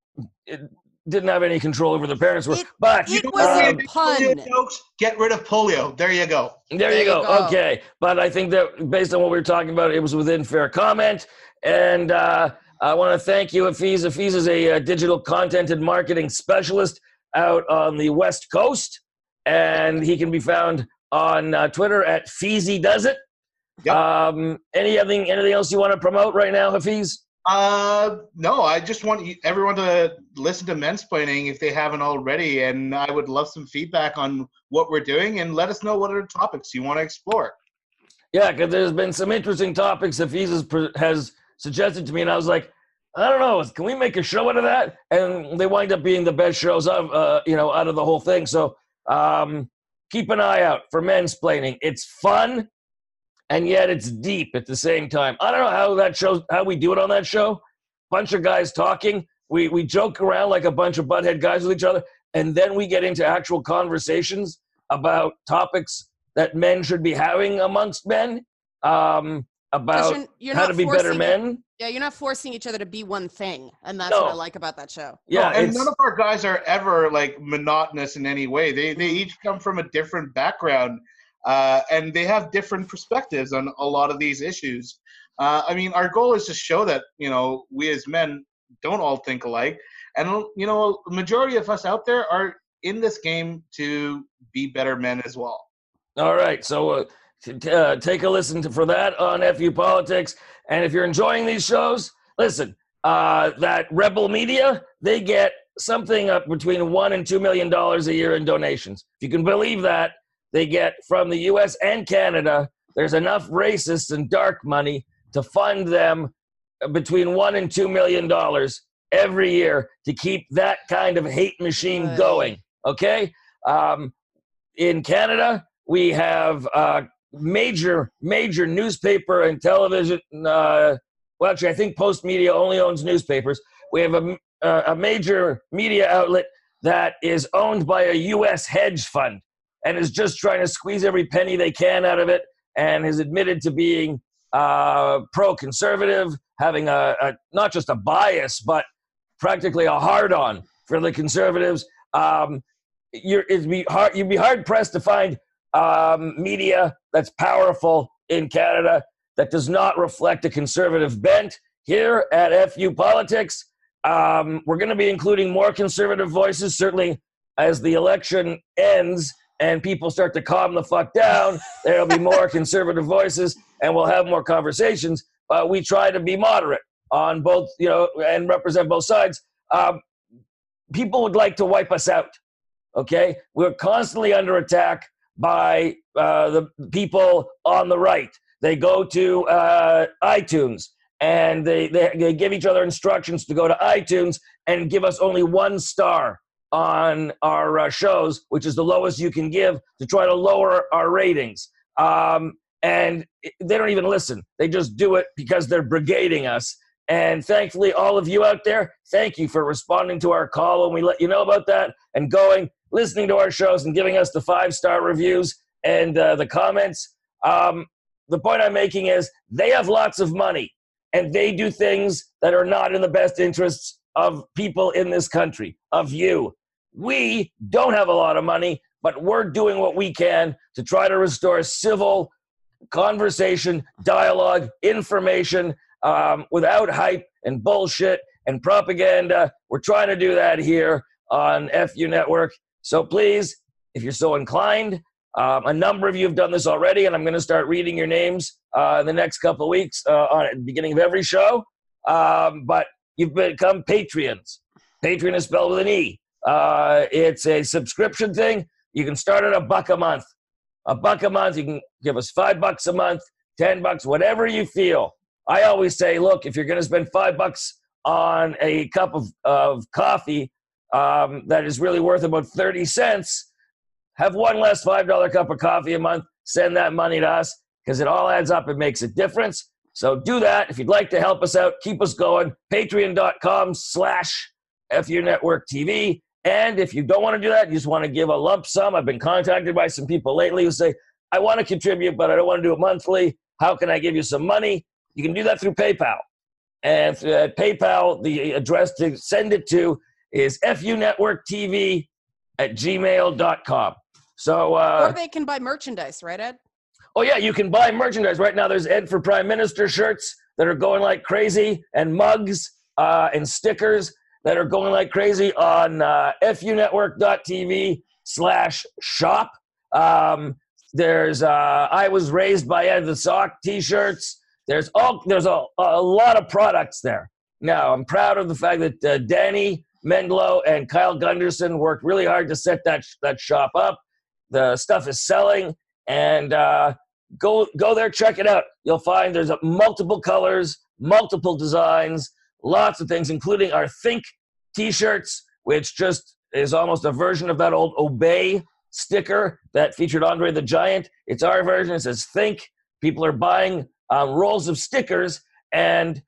[SPEAKER 1] didn't have any control over their parents. But
[SPEAKER 3] it was a pun.
[SPEAKER 4] Jokes, get rid of polio. There you go.
[SPEAKER 1] There you go. Okay, but I think that based on what we were talking about, it was within fair comment. And I want to thank you, Hafiz. Hafiz is a digital content and marketing specialist out on the West Coast, and he can be found on Twitter at FeezyDoesIt.
[SPEAKER 4] Yep.
[SPEAKER 1] Anything else you want to promote right now, Hafiz?
[SPEAKER 4] No, I just want everyone to listen to Mensplaining if they haven't already, and I would love some feedback on what we're doing, and let us know what other topics you want to explore.
[SPEAKER 1] Yeah, because there's been some interesting topics Hafiz has suggested to me, and I was like, I don't know, can we make a show out of that? And they wind up being the best shows out of the whole thing. So keep an eye out for Mensplaining. It's fun, and yet it's deep at the same time. I don't know how we do it on that show. Bunch of guys talking. We joke around like a bunch of butthead guys with each other, and then we get into actual conversations about topics that men should be having amongst men, about
[SPEAKER 3] you're
[SPEAKER 1] how
[SPEAKER 3] not
[SPEAKER 1] to be better men.
[SPEAKER 3] Yeah, you're not forcing each other to be one thing, and that's
[SPEAKER 1] No.
[SPEAKER 3] what I like about that show.
[SPEAKER 1] Yeah,
[SPEAKER 4] and none of our guys are ever like monotonous in any way. They each come from a different background, and they have different perspectives on a lot of these issues. I mean, our goal is to show that we as men don't all think alike, and the majority of us out there are in this game to be better men as well.
[SPEAKER 1] All right, so take a listen for that on FU Politics. And if you're enjoying these shows, listen, that Rebel Media, they get something up between $1 and $2 million a year in donations. If you can believe that, they get from the U.S. and Canada, there's enough racists and dark money to fund them between $1 and $2 million every year to keep that kind of hate machine going, okay? In Canada, we have major newspaper and television. Actually, I think Post Media only owns newspapers. We have a major media outlet that is owned by a U.S. hedge fund and is just trying to squeeze every penny they can out of it, and has admitted to being pro-conservative, having a not just a bias, but practically a hard-on for the conservatives. You'd be hard pressed to find media that's powerful in Canada that does not reflect a conservative bent. Here at FU Politics, we're going to be including more conservative voices, certainly as the election ends and people start to calm the fuck down. There'll be more conservative voices and we'll have more conversations. But we try to be moderate on both, and represent both sides. People would like to wipe us out. Okay, we're constantly under attack by the people on the right. They go to iTunes and they give each other instructions to go to iTunes and give us only 1 star on our shows, which is the lowest you can give, to try to lower our ratings. And they don't even listen. They just do it because they're brigading us. And thankfully, all of you out there, thank you for responding to our call when we let you know about that and listening to our shows and giving us the 5-star reviews and the comments. The point I'm making is they have lots of money and they do things that are not in the best interests of people in this country, of you. We don't have a lot of money, but we're doing what we can to try to restore civil conversation, dialogue, information, without hype and bullshit and propaganda. We're trying to do that here on FU Network. So please, if you're so inclined, a number of you have done this already, and I'm going to start reading your names in the next couple of weeks at the beginning of every show. But you've become Patreons. Patreon is spelled with an E. It's a subscription thing. You can start at $1 a month. $1 a month. You can give us $5 a month, $10, whatever you feel. I always say, look, if you're going to spend $5 on a cup of coffee that is really worth about 30 cents, have one less $5 cup of coffee a month, send that money to us, because it all adds up. It makes a difference. So do that. If you'd like to help us out, keep us going. Patreon.com/FU Network TV. And if you don't want to do that, you just want to give a lump sum. I've been contacted by some people lately who say, I want to contribute, but I don't want to do it monthly. How can I give you some money? You can do that through PayPal. And at PayPal, the address to send it to is funetworktv@gmail.com. So,
[SPEAKER 3] or they can buy merchandise, right, Ed?
[SPEAKER 1] Oh, yeah, you can buy merchandise. Right now, there's Ed for Prime Minister shirts that are going like crazy, and mugs and stickers that are going like crazy on funetwork.tv/shop. There's I Was Raised by Ed the Sock t-shirts. There's a lot of products there. Now, I'm proud of the fact that Danny Mendlow and Kyle Gunderson worked really hard to set that shop up. The stuff is selling, and go there, check it out. You'll find there's multiple colors, multiple designs, lots of things, including our Think t-shirts, which just is almost a version of that old Obey sticker that featured Andre the Giant. It's our version. It says Think. People are buying rolls of stickers, and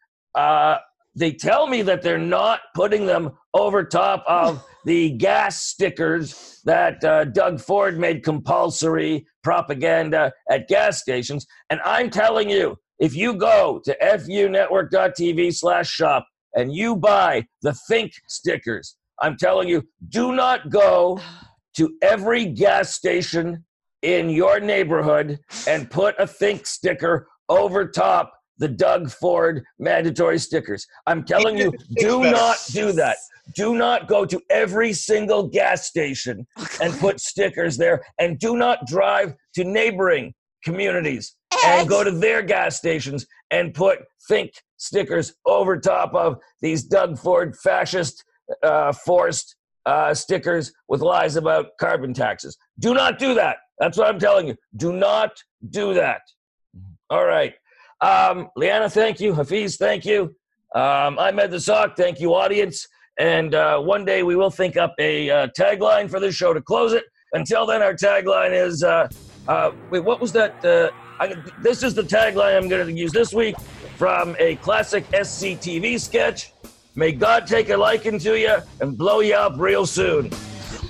[SPEAKER 1] they tell me that they're not putting them over top of the gas stickers that Doug Ford made compulsory propaganda at gas stations. And I'm telling you, if you go to funetwork.tv/shop and you buy the Think stickers, I'm telling you, do not go to every gas station in your neighborhood and put a Think sticker over top the Doug Ford mandatory stickers. I'm telling you, do not do that. Do not go to every single gas station and put stickers there, and do not drive to neighboring communities and go to their gas stations and put Think stickers over top of these Doug Ford fascist forced stickers with lies about carbon taxes. Do not do that. That's what I'm telling you. Do not do that. All right. Leanna, thank you. Hafiz, thank you. I'm Ed the Sock. Thank you, audience. And one day we will think up a tagline for this show to close it. Until then, our tagline is, wait, what was that? This is the tagline I'm going to use this week from a classic SCTV sketch. May God take a liking to you and blow you up real soon.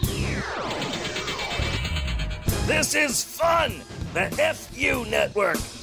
[SPEAKER 1] This is fun. The FU Network.